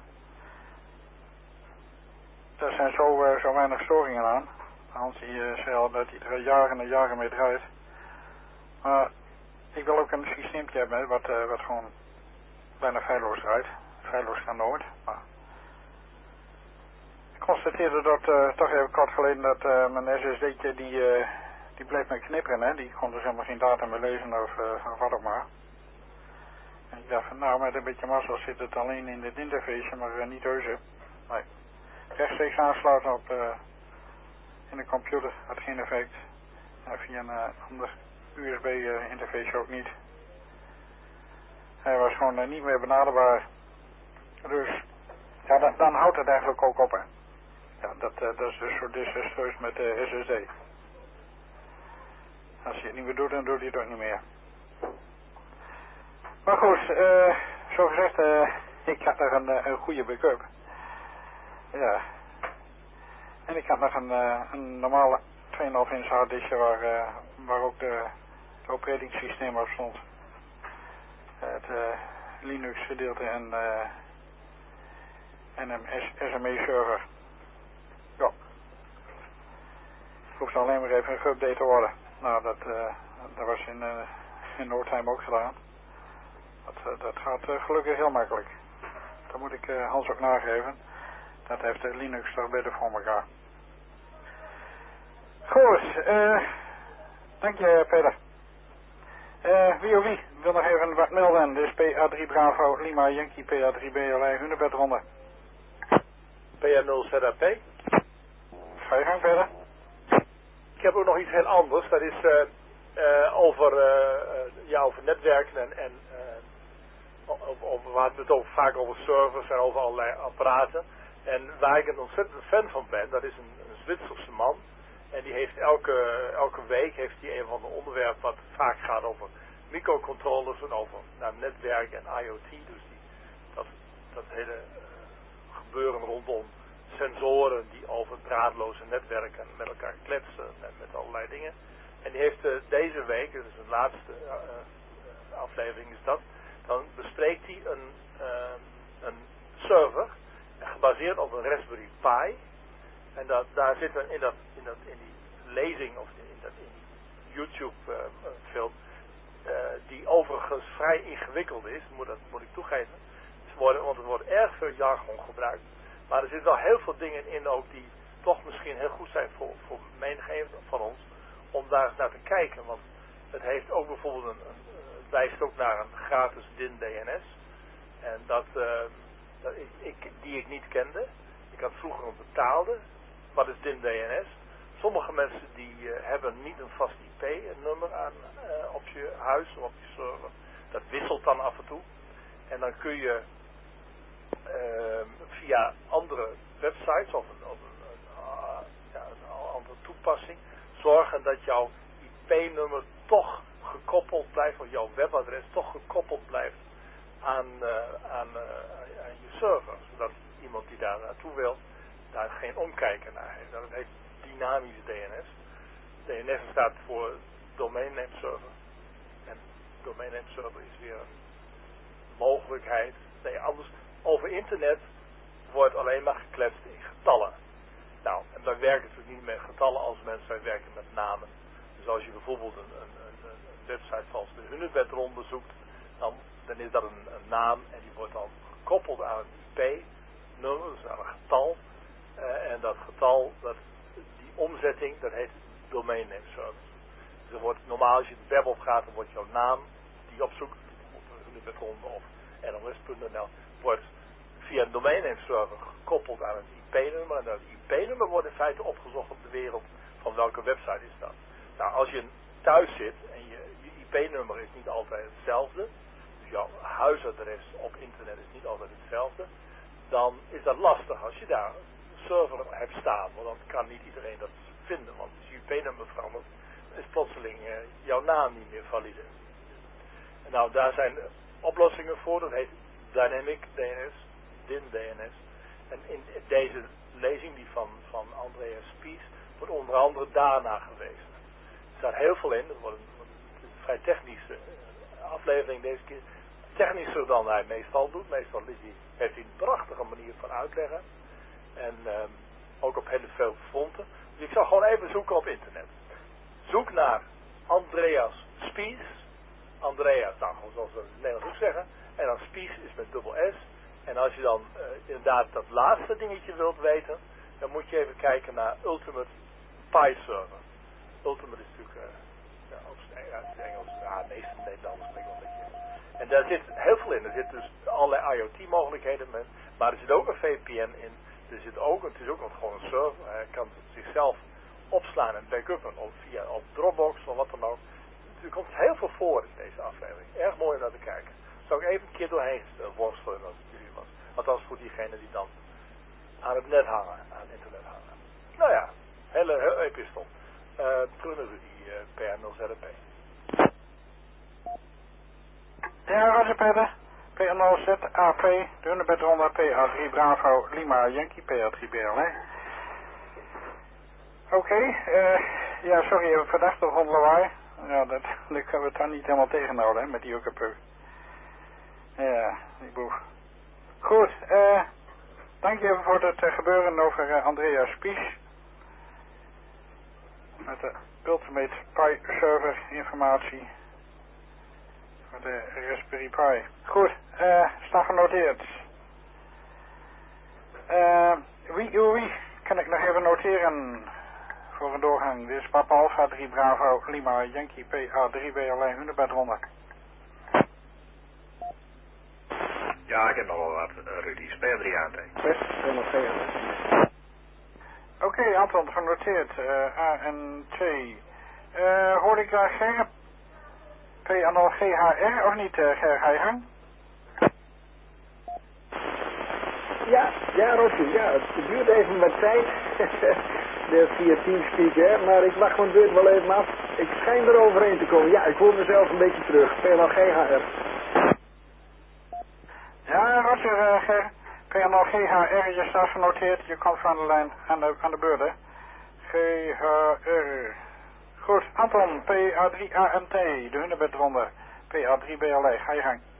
daar zijn zo, uh, zo weinig storingen aan. Hans die, uh, zei al dat hij er jaren en jaren mee draait. Maar ik wil ook een systeempje hebben wat, uh, wat gewoon bijna feilloos draait. Feilloos kan nooit. Maar ik constateerde dat uh, toch even kort geleden dat uh, mijn S S D'tje die, uh, die bleef me knipperen. Hè? Die kon dus helemaal geen data meer lezen of, uh, of wat ook maar. En ik dacht van nou met een beetje mazzel zit het alleen in dit interface, maar uh, niet reuze. Nee. Rechtstreeks aansluiten op uh, in de computer had geen effect. En via een uh, ander U S B uh, interface ook niet. Hij was gewoon uh, niet meer benaderbaar. Dus ja, dan, dan houdt het eigenlijk ook op. Hè. Ja, dat, uh, dat is dus zo desastreus met de uh, S S D. Als je het niet meer doet, dan doet hij het ook niet meer. Maar goed, uh, zo gezegd, uh, ik had nog een, een goede backup. Ja. En ik had nog een, uh, een normale twee komma vijf inch harddiskje waar, uh, waar ook de, de operatingsysteem op stond. Het uh, Linux gedeelte en, uh, en een S M E server. Ja. Ik hoefde alleen maar even geüpdate te worden. Nou, dat, uh, dat was in, uh, in no time ook gedaan. Dat, uh, dat gaat uh, gelukkig heel makkelijk. Dat moet ik uh, Hans ook nageven. Dat heeft de Linux toch beter voor elkaar. Goed, eh, dank je Peter. Eh, wie of wie wil nog even wat melden? Dit is P A drie Bravo Lima Yankee P A drie B L I Hunebed ronde. P A nul Z A P. Ga je gang verder. Ik heb ook nog iets heel anders. Dat is uh, uh, over, uh, ja, over netwerken en, en uh, over, over, we hadden het over, vaak over servers en over allerlei apparaten. En waar ik een ontzettend fan van ben, dat is een, een Zwitserse man. En die heeft elke, elke week heeft hij een van de onderwerpen wat vaak gaat over microcontrollers en over nou, netwerk en I O T. Dus die, dat, dat hele uh, gebeuren rondom sensoren die over draadloze netwerken met elkaar kletsen en met allerlei dingen. En die heeft uh, deze week, dus de laatste uh, uh, aflevering is dat, dan bespreekt hij een, uh, een server gebaseerd op een Raspberry Pi. En dat, daar zit er in, dat, in, dat, in die lezing of in, in, dat, in die YouTube uh, film, uh, die overigens vrij ingewikkeld is, moet, dat, moet ik toegeven, worden, want er wordt erg veel jargon gebruikt. Maar er zitten wel heel veel dingen in ook die toch misschien heel goed zijn voor, voor menig een van ons om daar eens naar te kijken. Want het heeft ook bijvoorbeeld een, een het wijst ook naar een gratis D I N D N S. En dat, uh, dat ik, ik, die ik niet kende. Ik had vroeger een betaalde. Wat is D I N D N S? Sommige mensen die uh, hebben niet een vast I P-nummer aan uh, op je huis of op je server. Dat wisselt dan af en toe. En dan kun je uh, via andere websites of een, of een, een, uh, ja, een andere toepassing zorgen dat jouw I P-nummer toch gekoppeld blijft, of jouw webadres toch gekoppeld blijft aan, uh, aan, uh, aan je server. Zodat iemand die daar naartoe wil, daar geen omkijken naar heeft. Dat heet dynamische D N S. D N S staat voor Domain Name Server. En Domain Name Server is weer een mogelijkheid. Nee, anders, over internet wordt alleen maar gekletst in getallen. Nou, en wij werken natuurlijk niet met getallen als mensen, wij werken met namen. Dus als je bijvoorbeeld een, een, een, een website zoals de Hunebedronde zoekt, dan, dan is dat een, een naam en die wordt dan gekoppeld aan een I P-nummer, dus aan een getal. Uh, en dat getal, dat, die omzetting, dat heet Domain Name Service. Dus er wordt, normaal als je het web op gaat, dan wordt jouw naam, die je opzoekt, op Hunebedronde of N L S punt N L, wordt via een Domain Name Server gekoppeld aan een I P-nummer. En dat I P-nummer wordt in feite opgezocht op de wereld van welke website is dat. Nou, als je thuis zit en je, je I P-nummer is niet altijd hetzelfde, dus jouw huisadres op internet is niet altijd hetzelfde, dan is dat lastig als je daar een server hebt staan, want dan kan niet iedereen dat vinden, want als je I P-nummer verandert, is plotseling uh, jouw naam niet meer valide. En nou, daar zijn oplossingen voor, dat heet Dynamic D N S, D I N D N S. En in deze lezing, die van, van Andreas Spies, wordt onder andere daarna gewezen. Er staat heel veel in, het wordt een, een vrij technische aflevering deze keer. Technischer dan hij meestal doet. Meestal is hij, heeft hij een prachtige manier van uitleggen. En um, ook op hele veel fronten. Dus ik zal gewoon even zoeken op internet. Zoek naar Andreas Spies. Andreas, nou, zoals we in het Nederlands ook zeggen. En dan Spies is met dubbel S. En als je dan uh, inderdaad dat laatste dingetje wilt weten, dan moet je even kijken naar Ultimate Pi Server. Ultimate is natuurlijk, uh, ja, op het Engels, ja, meestal Nederlands spreekt wel een beetje. En daar zit heel veel in. Er zit dus allerlei I O T mogelijkheden, met, maar er zit ook een V P N in. Er zit ook, het is ook gewoon een server. Hij kan zichzelf opslaan en backuppen of via op Dropbox of wat dan ook. Er komt heel veel voor in deze aflevering. Erg mooi om naar te kijken. Zou ik even een keer doorheen worstelen als het jullie was. Althans voor diegenen die dan aan het net hangen, aan het internet hangen. Nou ja, hele, hele epistel. Uh, terug naar Rudy, uh, P A nul Z P. Ja, Roger Peter. P A nul Z A P, de Hunebedronde P A drie Bravo Lima Yankee P A drie B L I. Oké, okay, uh, ja, sorry, even verdacht door lawaai. Ja, dat, dat kunnen we het dan niet helemaal tegenhouden, hè, met die ukkepu. Ja, die boef. Goed, eh, dank je voor het uh, gebeuren over uh, Andreas Spies. Met de Ultimate Pi Server informatie. Voor de Raspberry Pi. Goed, eh, staat genoteerd. Eh, wie, wie, kan ik nog even noteren voor een doorgang. Dit is Papa Alpha drie Bravo Lima Yankee P A drie B L I Hunebed Ronde. Ja, ik heb nog wel wat, uh, Rudy. Speer drie A N T. Oké, okay, Anton, genoteerd. Uh, A N T. Uh, hoorde ik daar Ger? P N L G H R of niet, uh, Ger? Ga je gang? Ja, ja, Rossi, ja, het duurt even wat tijd. De via Teamspeak, hè, maar ik wacht mijn beurt wel even af. Ik schijn er overheen te komen. Ja, ik hoor mezelf een beetje terug. P N L G H R. Ja, Roger, uh, Ger. P N L G H R, je staat genoteerd. Je komt van de lijn aan de, aan de beurt, hè. G H R. Goed, Anton, P A drie A N T, de Hunebedronde. P A drie B L E, ga je gang.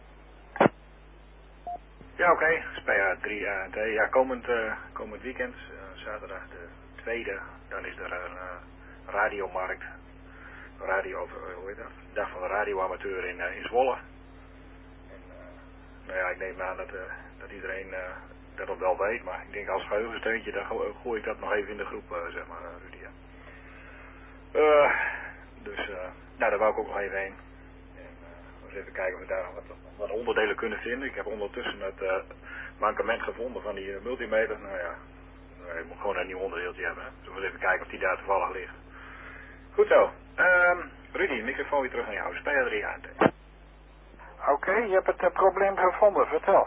Ja, oké. Okay. P A drie A N T. Ja, komend, uh, komend weekend, uh, zaterdag de tweede, dan is er een uh, radiomarkt. Radio, uh, hoe heet dat? Dag van de radioamateur in, uh, in Zwolle. En, uh, nou ja, ik neem aan dat, uh, dat iedereen uh, dat ook wel weet, maar ik denk als geheugensteuntje, dan go gooi ik dat nog even in de groep, uh, zeg maar, uh, Rudy. Ja. Uh, dus, uh, nou, daar wou ik ook nog even heen. En uh, eens even kijken of we daar wat, wat onderdelen kunnen vinden. Ik heb ondertussen het uh, mankement gevonden van die uh, multimeter. Nou ja, uh, ik moet gewoon een nieuw onderdeeltje hebben. Hè. Dus we even kijken of die daar toevallig ligt. Goed zo. Um, Rudy, microfoon weer terug naar jou. Speler drie A N T. Oké, okay, je hebt het uh, probleem gevonden. Vertel.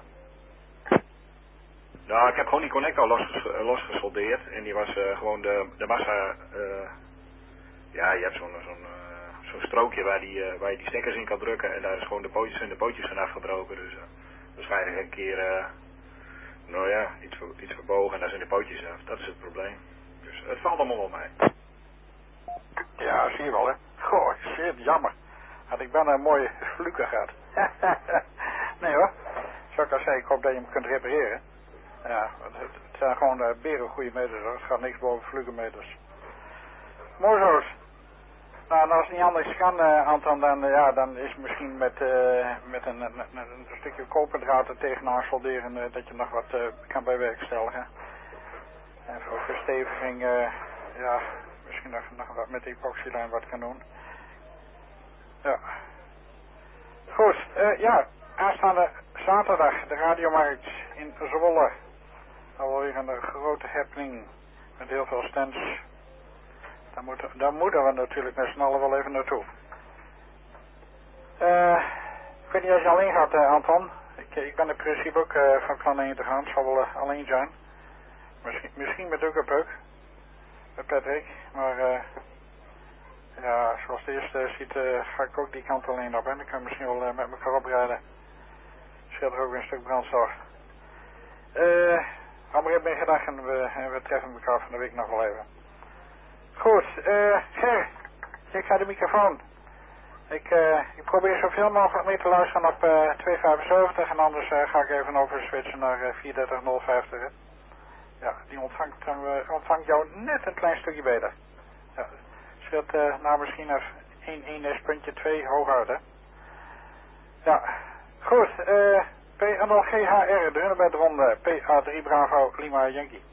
Nou, ik heb gewoon die connector losges losgesoldeerd. En die was uh, gewoon de, de massa... Uh, ja, je hebt zo'n zo'n uh, zo'n strookje waar, die, uh, waar je die stekkers in kan drukken. En daar is gewoon de pootjes en de pootjes van afgebroken. Dus uh, waarschijnlijk een keer... Uh, nou ja, iets, ver, iets verbogen en daar zijn de pootjes af. Dat is het probleem. Dus het valt allemaal wel mee. Ja, zie je wel, hè. Goh, shit, jammer. Had ik bijna een mooie fluke gehad. Nee hoor. Zoals ik al zei, ik hoop dat je hem kunt repareren. Ja, het, het zijn gewoon uh, beren goede meters hoor. Het gaat niks boven flukemeters. Mooi zo's. Nou, en als het niet anders kan, uh, Anton, dan, uh, ja, dan is misschien met, uh, met een, een, een, een stukje koperdraad er tegenaan solderen uh, dat je nog wat uh, kan bijwerkstelligen. En voor versteviging, uh, ja, misschien nog, nog wat met de epoxylijn wat kan doen. Ja. Goed, uh, ja, aanstaande zaterdag de radiomarkt in Zwolle. Alweer een grote happening met heel veel stands. Daar moeten, daar moeten we natuurlijk met z'n allen wel even naartoe. Uh, ik weet niet als je alleen gaat, uh, Anton. Ik, ik ben in principe ook uh, van plan heen te gaan. Het zal wel uh, alleen zijn. Misschien, misschien met ook een peuk. Met Patrick. Maar uh, ja, zoals de eerste ziet uh, ga ik ook die kant alleen op. En dan kan ik misschien wel uh, met elkaar oprijden. Scheelt er ook weer een stuk brandstof. Uh, hou maar even in gedachten en we, en we treffen elkaar van de week nog wel even. Goed, uh, Ger, ik ga de microfoon. Ik, uh, ik probeer zoveel mogelijk mee te luisteren op uh, tweehonderdvijfenzeventig en anders uh, ga ik even over switchen naar uh, vierentdertig nul vijftig. Hè. Ja, die ontvangt, uh, ontvangt jou net een klein stukje beter. Ja, scheelt uh, nou misschien even één puntje twee hooguit, hè. Ja, goed, uh, P N L G H R, de Hunebedronde, P A drie Bravo Lima Yankee.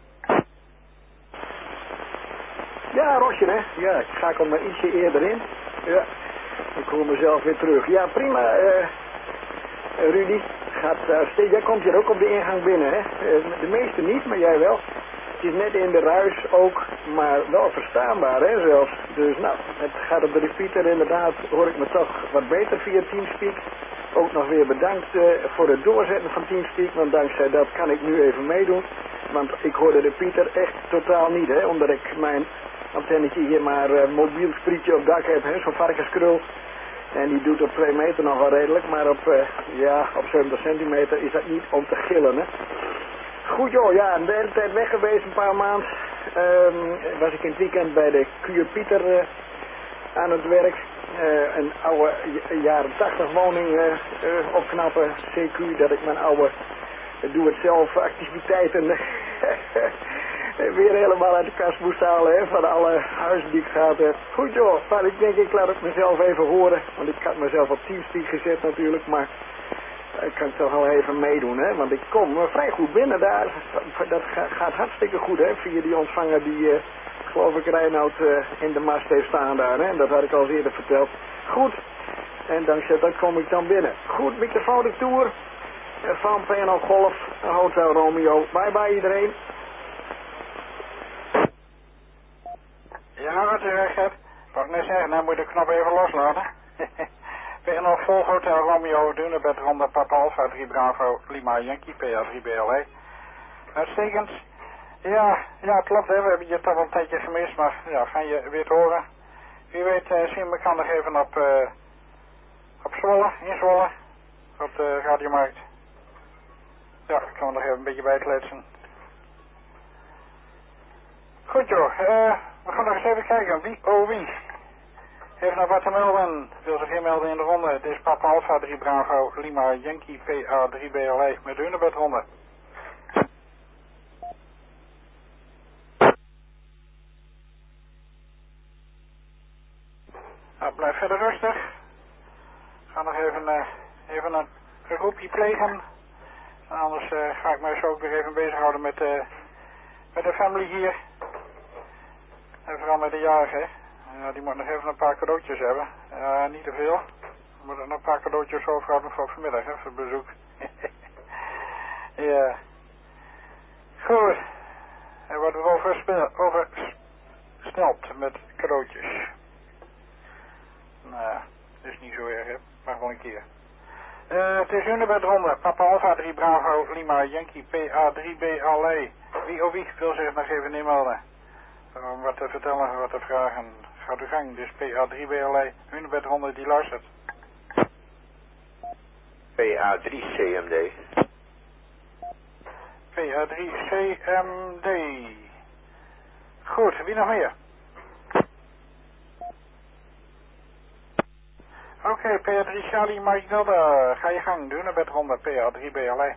Ja, Rosje, hè? Ja, ik schakel maar ietsje eerder in. Ja, ik hoor mezelf weer terug. Ja, prima, uh, Rudy. Gaat, uh, jij komt hier ook op de ingang binnen, hè? Uh, de meeste niet, maar jij wel. Het is net in de ruis ook, maar wel verstaanbaar, hè, zelfs. Dus nou, het gaat op de repeater inderdaad, hoor ik me toch wat beter via Teamspeak. Ook nog weer bedankt uh, voor het doorzetten van Teamspeak, want dankzij dat kan ik nu even meedoen. Want ik hoor de repeater echt totaal niet, hè, omdat ik mijn antennetje hier maar uh, mobiel sprietje op dak heb, hè, zo'n varkenskrul. En die doet op twee meter nog wel redelijk, maar op, uh, ja, op zeventig centimeter is dat niet om te gillen, hè. Goed joh, ja, de hele tijd weg geweest, een paar maanden. Um, was ik in het weekend bij de Kuur Pieter uh, aan het werk. Uh, een oude jaren tachtig woning uh, uh, opknappen, C Q, dat ik mijn oude uh, doe-het-zelf activiteiten weer helemaal uit de kast moest halen, hè, van alle huizen die ik gehad heb. Goed joh, maar ik denk ik laat het mezelf even horen, want ik had mezelf op Teamspeak gezet natuurlijk, maar ik kan toch wel even meedoen, hè, want ik kom vrij goed binnen daar. Dat gaat hartstikke goed, hè, via die ontvanger die uh, geloof ik Reinoud uh, in de mast heeft staan daar, hè? Dat had ik al eerder verteld. Goed, en dankzij dat kom ik dan binnen. Goed, microfoon de tour van P en O Golf, Hotel Romeo. Bye bye iedereen. Ja, wat je recht hebt. Ik wou net zeggen, dan moet je de knop even loslaten. P en O Golf, Hotel Romeo, Dunebed, Ronda, Papa Alpha, drie Bravo, Lima, Yankee, P A drie B L E. Uitstekend. Ja, ja, klopt hè, we hebben je toch wel een tijdje gemist, maar ja, gaan je weer te horen. Wie weet uh, zien we elkaar nog even op, uh, op Zwolle, in Zwolle, op de radiomarkt. Ja, ik kan er nog even een beetje bij kletsen. Goed joh, uh, we gaan nog eens even kijken, wie, oh wie. Even naar wat te melden, wil zich inmelden in de ronde. Dit is Papa Alpha drie Bravo, Lima, Yankee, P A drie B L E met de Hunebedronde. Nou, blijf verder rustig. Ik ga nog even, uh, even een roepje plegen. En anders uh, ga ik mij zo ook weer even bezighouden met, uh, met de family hier. En vooral met de jarige. Ja, die moet nog even een paar cadeautjes hebben. Ja, niet te veel. We moeten nog een paar cadeautjes overhouden voor vanmiddag, hè, voor het bezoek. Ja. Goed. Er wordt weer oversneld met cadeautjes. Nou ja, dat is niet zo erg, hè. Mag wel een keer. Uh, het is Hunebedronde, Papa Alpha drie Bravo, Lima, Yankee, P A drie B L E. Wie of wie wil zich nog even inmelden? Om wat te vertellen, wat te vragen. Gaat uw gang, dus P A drie B L E, Hunebedronde die luistert. P A drie C M D. P A drie C M D. Goed, wie nog meer? Oké, okay, P A drie Charlie Mike Delta, ga je gang, Hunebedronde, P A drie B L E.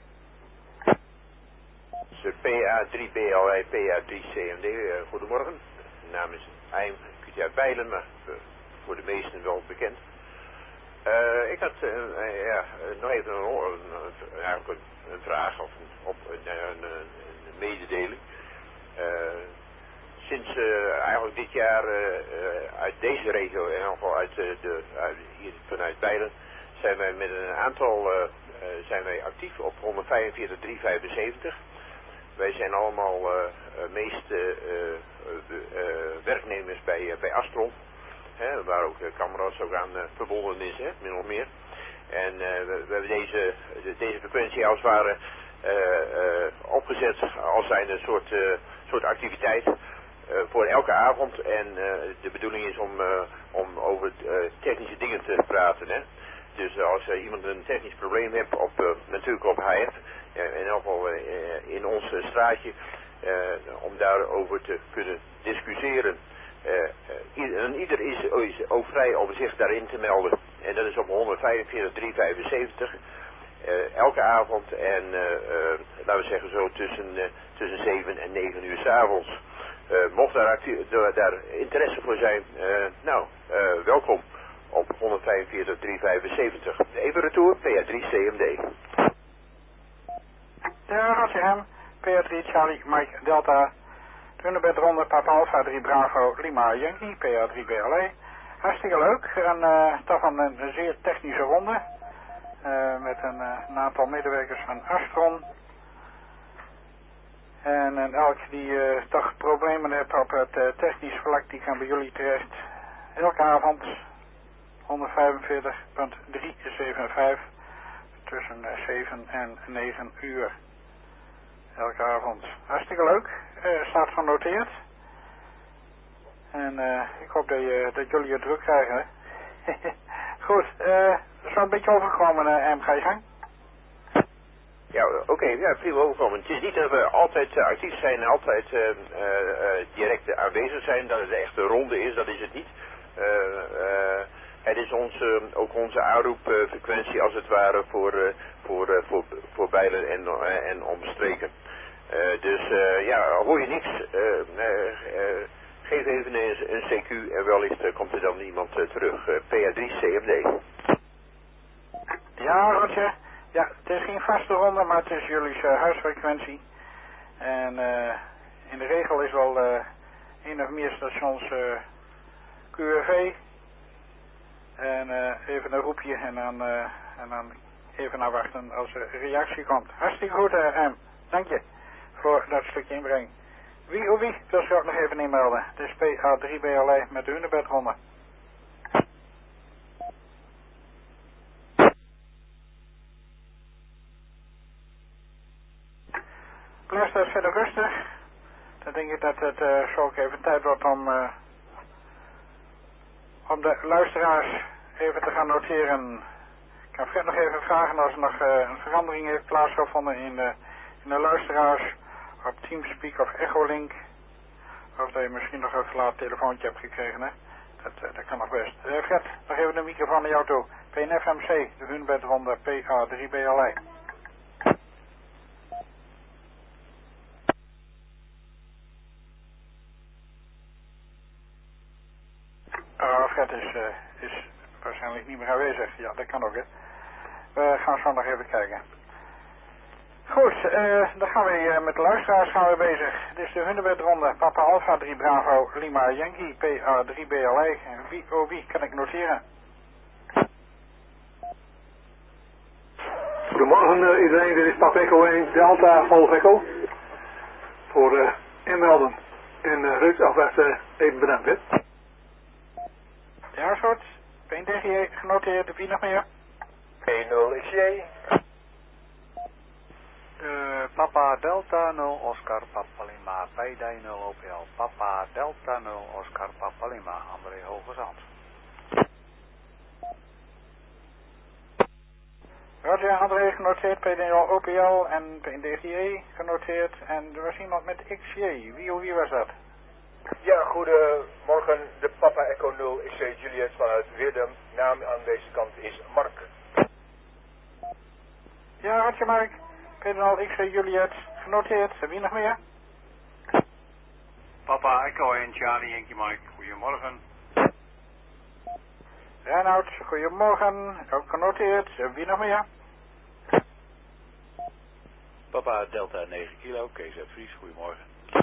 P A drie B L E, P A drie C M D, uh, goedemorgen. Mijn naam is Eim, ik zit uit Bijlen, maar uh, voor de meesten wel bekend. Uh, ik had uh, uh, ja, uh, nog even een, een, een, een, een vraag of een, op, een, een, een mededeling. Uh, sinds uh, eigenlijk dit jaar uh, uh, uit deze regio, in ieder geval uit, uh, de, uit, hier vanuit Bijlen, zijn wij met een aantal uh, uh, zijn wij actief op honderdvijfenveertig drie vijfenzeventig. Wij zijn allemaal uh, uh, meest uh, uh, uh, werknemers bij, uh, bij Astron, hè, waar ook uh, Camera's ook aan uh, verbonden is, hè, min of meer. En uh, we, we hebben deze, deze frequentie als het ware uh, uh, opgezet als zijn een soort, uh, soort activiteit uh, voor elke avond. En uh, de bedoeling is om, uh, om over uh, technische dingen te praten. Hè. Dus als uh, iemand een technisch probleem heeft, op, uh, natuurlijk op H F, uh, in ieder geval uh, in ons uh, straatje, uh, om daarover te kunnen discussiëren. Uh, uh, en ieder is, is ook vrij om zich daarin te melden. En dat is op honderdvijfenveertig drie vijfenzeventig. Uh, elke avond en uh, uh, laten we zeggen zo tussen, uh, tussen zeven en negen uur 's avonds. Uh, mocht daar, actie, daar interesse voor zijn, uh, nou, uh, welkom op honderdvijfenveertig drie vijfenzeventig. Even retour, P A drie C M D. Ja, Rotterdam, P A drie Charlie Mike Delta, Hunebedronde, Papa Alpha drie Bravo, Lima, Yankee, P A drie B L E. Hartstikke leuk, en uh, toch een, een zeer technische ronde, uh, met een, uh, een aantal medewerkers van Astron. En, en elk die uh, toch problemen heeft op het uh, technisch vlak, die kan bij jullie terecht. Elke avond honderdvijfenveertig drie zevenenvijftig tussen uh, zeven en negen uur. Elke avond. Hartstikke leuk. Uh, staat genoteerd. En uh, ik hoop dat, je, dat jullie het druk krijgen. Goed, uh, zo een beetje overgekomen, uh, M. Ga je gang? Ja, oké, okay, ja, prima overkomen. Het is niet dat we altijd uh, actief zijn en altijd uh, uh, uh, direct aanwezig zijn, dat het echt een ronde is, dat is het niet. Uh, uh, het is ons, uh, ook onze aanroepfrequentie als het ware voor, uh, voor, uh, voor, voor Bijlen en, uh, en omstreken. Uh, dus uh, ja, hoor je niks, uh, uh, uh, geef even een, een C Q en wellicht uh, komt er dan iemand uh, terug. Uh, P A drie C M D. Ja, Roger. Ja, het is geen vaste ronde, maar het is jullie uh, huisfrequentie. En uh, in de regel is wel uh, één of meer stations uh, Q R V. En uh, even een roepje en dan, uh, en dan even afwachten als er reactie komt. Hartstikke goed, uh, M. Dank je voor dat stukje inbreng. Wie of wie wil zich ook nog even inmelden. Het is P A drie B L E met de hunebedronde. Blijft het verder rustig. Dan denk ik dat het uh, zo ook even tijd wordt om, uh, om de luisteraars even te gaan noteren. Ik kan Fred nog even vragen als er nog uh, een verandering heeft plaatsgevonden in de, in de luisteraars op Teamspeak of Echolink. Of dat je misschien nog een verlaat telefoontje hebt gekregen, hè? Dat, uh, dat kan nog best. Uh, Fred, nog even de microfoon naar jou toe. P N F M C, de hunebedronde P A drie B L E. Uh, Fred is, uh, is waarschijnlijk niet meer aanwezig. Ja, dat kan ook, hè. We gaan zo nog even kijken. Goed, uh, dan gaan we uh, met de luisteraars gaan we bezig. Dit is de hunebedronde Papa Alpha drie Bravo Lima Yankee P A drie B L E. Wie, oh wie kan ik noteren? Goedemorgen uh, iedereen, dit is Papa Echo één Delta Golf Echo. Voor uh, inmelden. En uh, Ruud alvast uh, even bedankt, hè. Ja, is goed. P N D G J genoteerd. Wie nog meer? P nul X J. Uh, Papa Delta nul Oscar Papa Lima P D nul O P L. Papa Delta nul Oscar Papa Lima André Hogezand. Roger, André genoteerd, P D nul O P L en P N D G J genoteerd. En er was iemand met X J. Wie of wie was dat? Ja, goedemorgen. De Papa Echo nul X J Juliet vanuit Weerdum. Naam aan deze kant is Mark. Ja, Roger Mark. P D nul X J Juliet genoteerd. Wie nog meer? Papa Echo één Charlie Yankee Mike. Goedemorgen. Reinoud, goedemorgen. Ook genoteerd. Wie nog meer? Papa Delta negen kilo Kees uit Vries. Goedemorgen.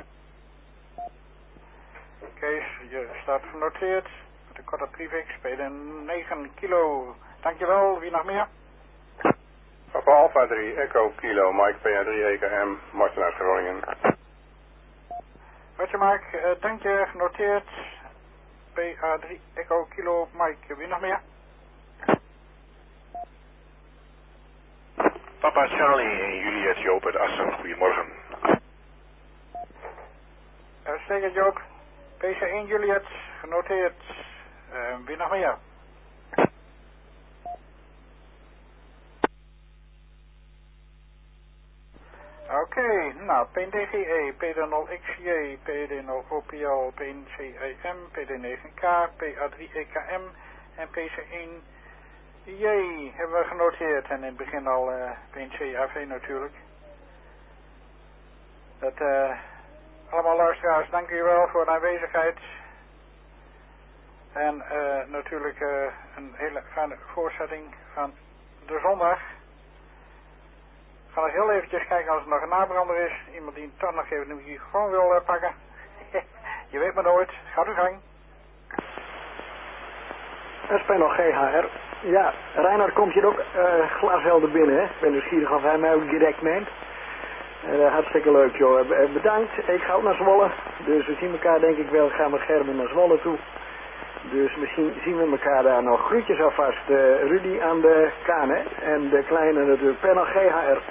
Kees, je staat genoteerd. Met de korte prefix, P D negen kilo. Dankjewel, wie nog meer? Papa Alpha drie Echo Kilo Mike P A drie E K M Martin uit Groningen. Wat je maakt, uh, dank je, genoteerd. P A drie Echo Kilo Mike, wie nog meer? Papa Charlie en Juliet Joop uit Assen, goedemorgen. Uitstekend Joop. P C één Juliet, genoteerd. Uh, wie nog meer? Oké, okay, nou, P N D G E, P D nul X J, P D nul O P L, P N C E M, P D negen K, P A drie E K M en P C één J hebben we genoteerd. En in het begin al uh, P N C A V natuurlijk. Dat, uh, allemaal luisteraars, dank u wel voor de aanwezigheid. En uh, natuurlijk uh, een hele fijne voorzetting van de zondag. Ik ga nog heel eventjes kijken als er nog een nabrander is. Iemand die toch nog even de microfoon wil uh, pakken. Je weet maar nooit. Gaat u gang. S P nog G H R. Ja, Reinhard komt hier ook uh, glashelder binnen, hè. Ik ben nieuwsgierig of hij mij ook direct neemt. Uh, hartstikke leuk, joh. Uh, bedankt. Ik ga ook naar Zwolle. Dus we zien elkaar denk ik wel. Gaan we Gerben naar Zwolle toe. Dus misschien zien we elkaar daar nog. Groetjes alvast. Uh, Rudy aan de kaan, hè. En de kleine natuurlijk. Panel G H R.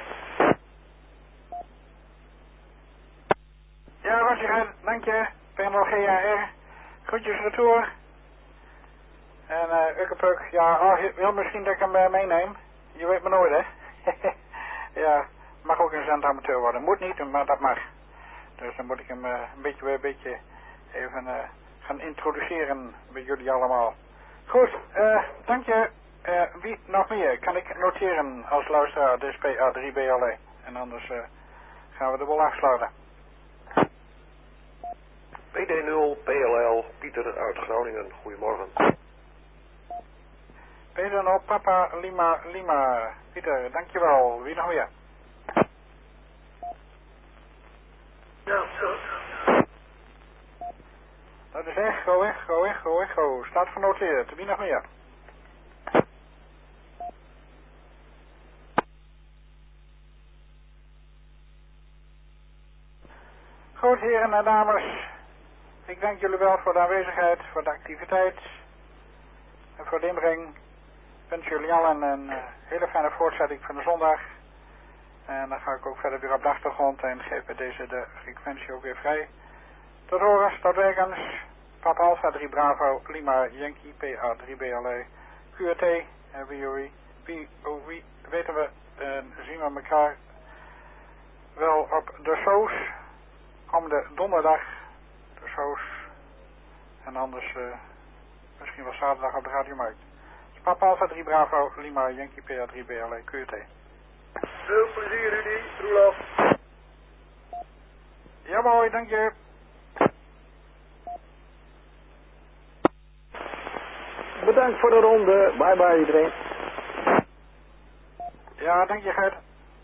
Ja, Roger, dank je. Panel G H R. Groetjes retour. En uh, Ukkepuk, ja, oh, je wil misschien dat ik hem uh, meeneem. Je weet maar nooit, hè. Ja, mag ook een zendamateur worden. Moet niet, maar dat mag. Dus dan moet ik hem uh, een beetje, een beetje even uh, gaan introduceren bij jullie allemaal. Goed, uh, dank je. Uh, wie nog meer? Kan ik noteren als luisteraar, dit is P A drie B L E. En anders uh, gaan we de bol afsluiten. P D nul P L L, Pieter uit Groningen, goedemorgen. P D nul Papa Lima Lima, Pieter, dankjewel. Wie nog meer? Dat is echo, echo, echo, echo. Staat genoteerd. Wie nog meer? Goed, heren en dames. Ik dank jullie wel voor de aanwezigheid, voor de activiteit en voor de inbreng. Ik wens jullie allen een uh, hele fijne voortzetting van de zondag. En dan ga ik ook verder weer op de achtergrond en geef bij deze de frequentie ook weer vrij. Tot horens, tot wegens. Papa Alpha drie Bravo, Lima Yankee, P A drie B L E, Q R T en W O I. Wie, oh, wie weten we en zien we elkaar wel op de soos. Komende donderdag de soos. En anders uh, misschien wel zaterdag op de radiomarkt. Dus Papa Alpha drie Bravo, Lima Yankee, P A drie B L E, Q R T. Veel plezier, Rudy. Roelof. Ja, mooi, dank je. Bedankt voor de ronde. Bye bye iedereen. Ja, dank je Gert.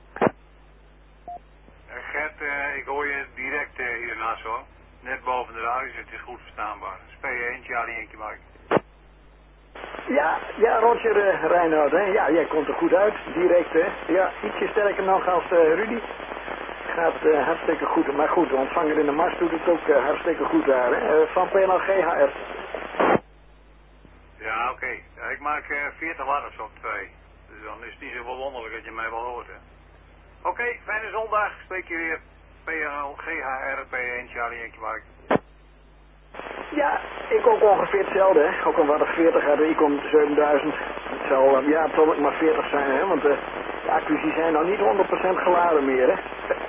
Gert, uh, ik hoor je direct uh, hiernaast hoor. Net boven de huis, het is goed verstaanbaar. S P één, Charlie Yankee Mike. Ja, ja, Roger uh, Reinoud, hè. Ja, jij komt er goed uit, direct, hè. Ja, ietsje sterker nog als uh, Rudy. Gaat uh, hartstikke goed, maar goed, de ontvanger in de mars doet het ook uh, hartstikke goed daar, hè. Uh, van P N L G H R. Ja, oké. Okay. Ja, ik maak uh, veertig letters op twee. Dus dan is het niet zo wonderlijk dat je mij wel hoort, hè. Oké, okay, fijne zondag. Spreek je weer. P N L G H R, P één, Charlie Yankee Mike. Ja, ik ook ongeveer hetzelfde, hè. Ook al wat er veertig hadden, ik kom zevenduizend. Het zal, uh, ja, het zal ook maar veertig zijn, hè. Want uh, de accu's die zijn nou niet honderd procent geladen meer, hè.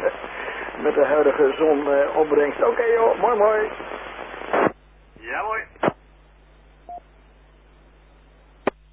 Met de huidige zonopbrengst. Uh, Oké, okay, joh. Mooi, mooi. Ja, mooi.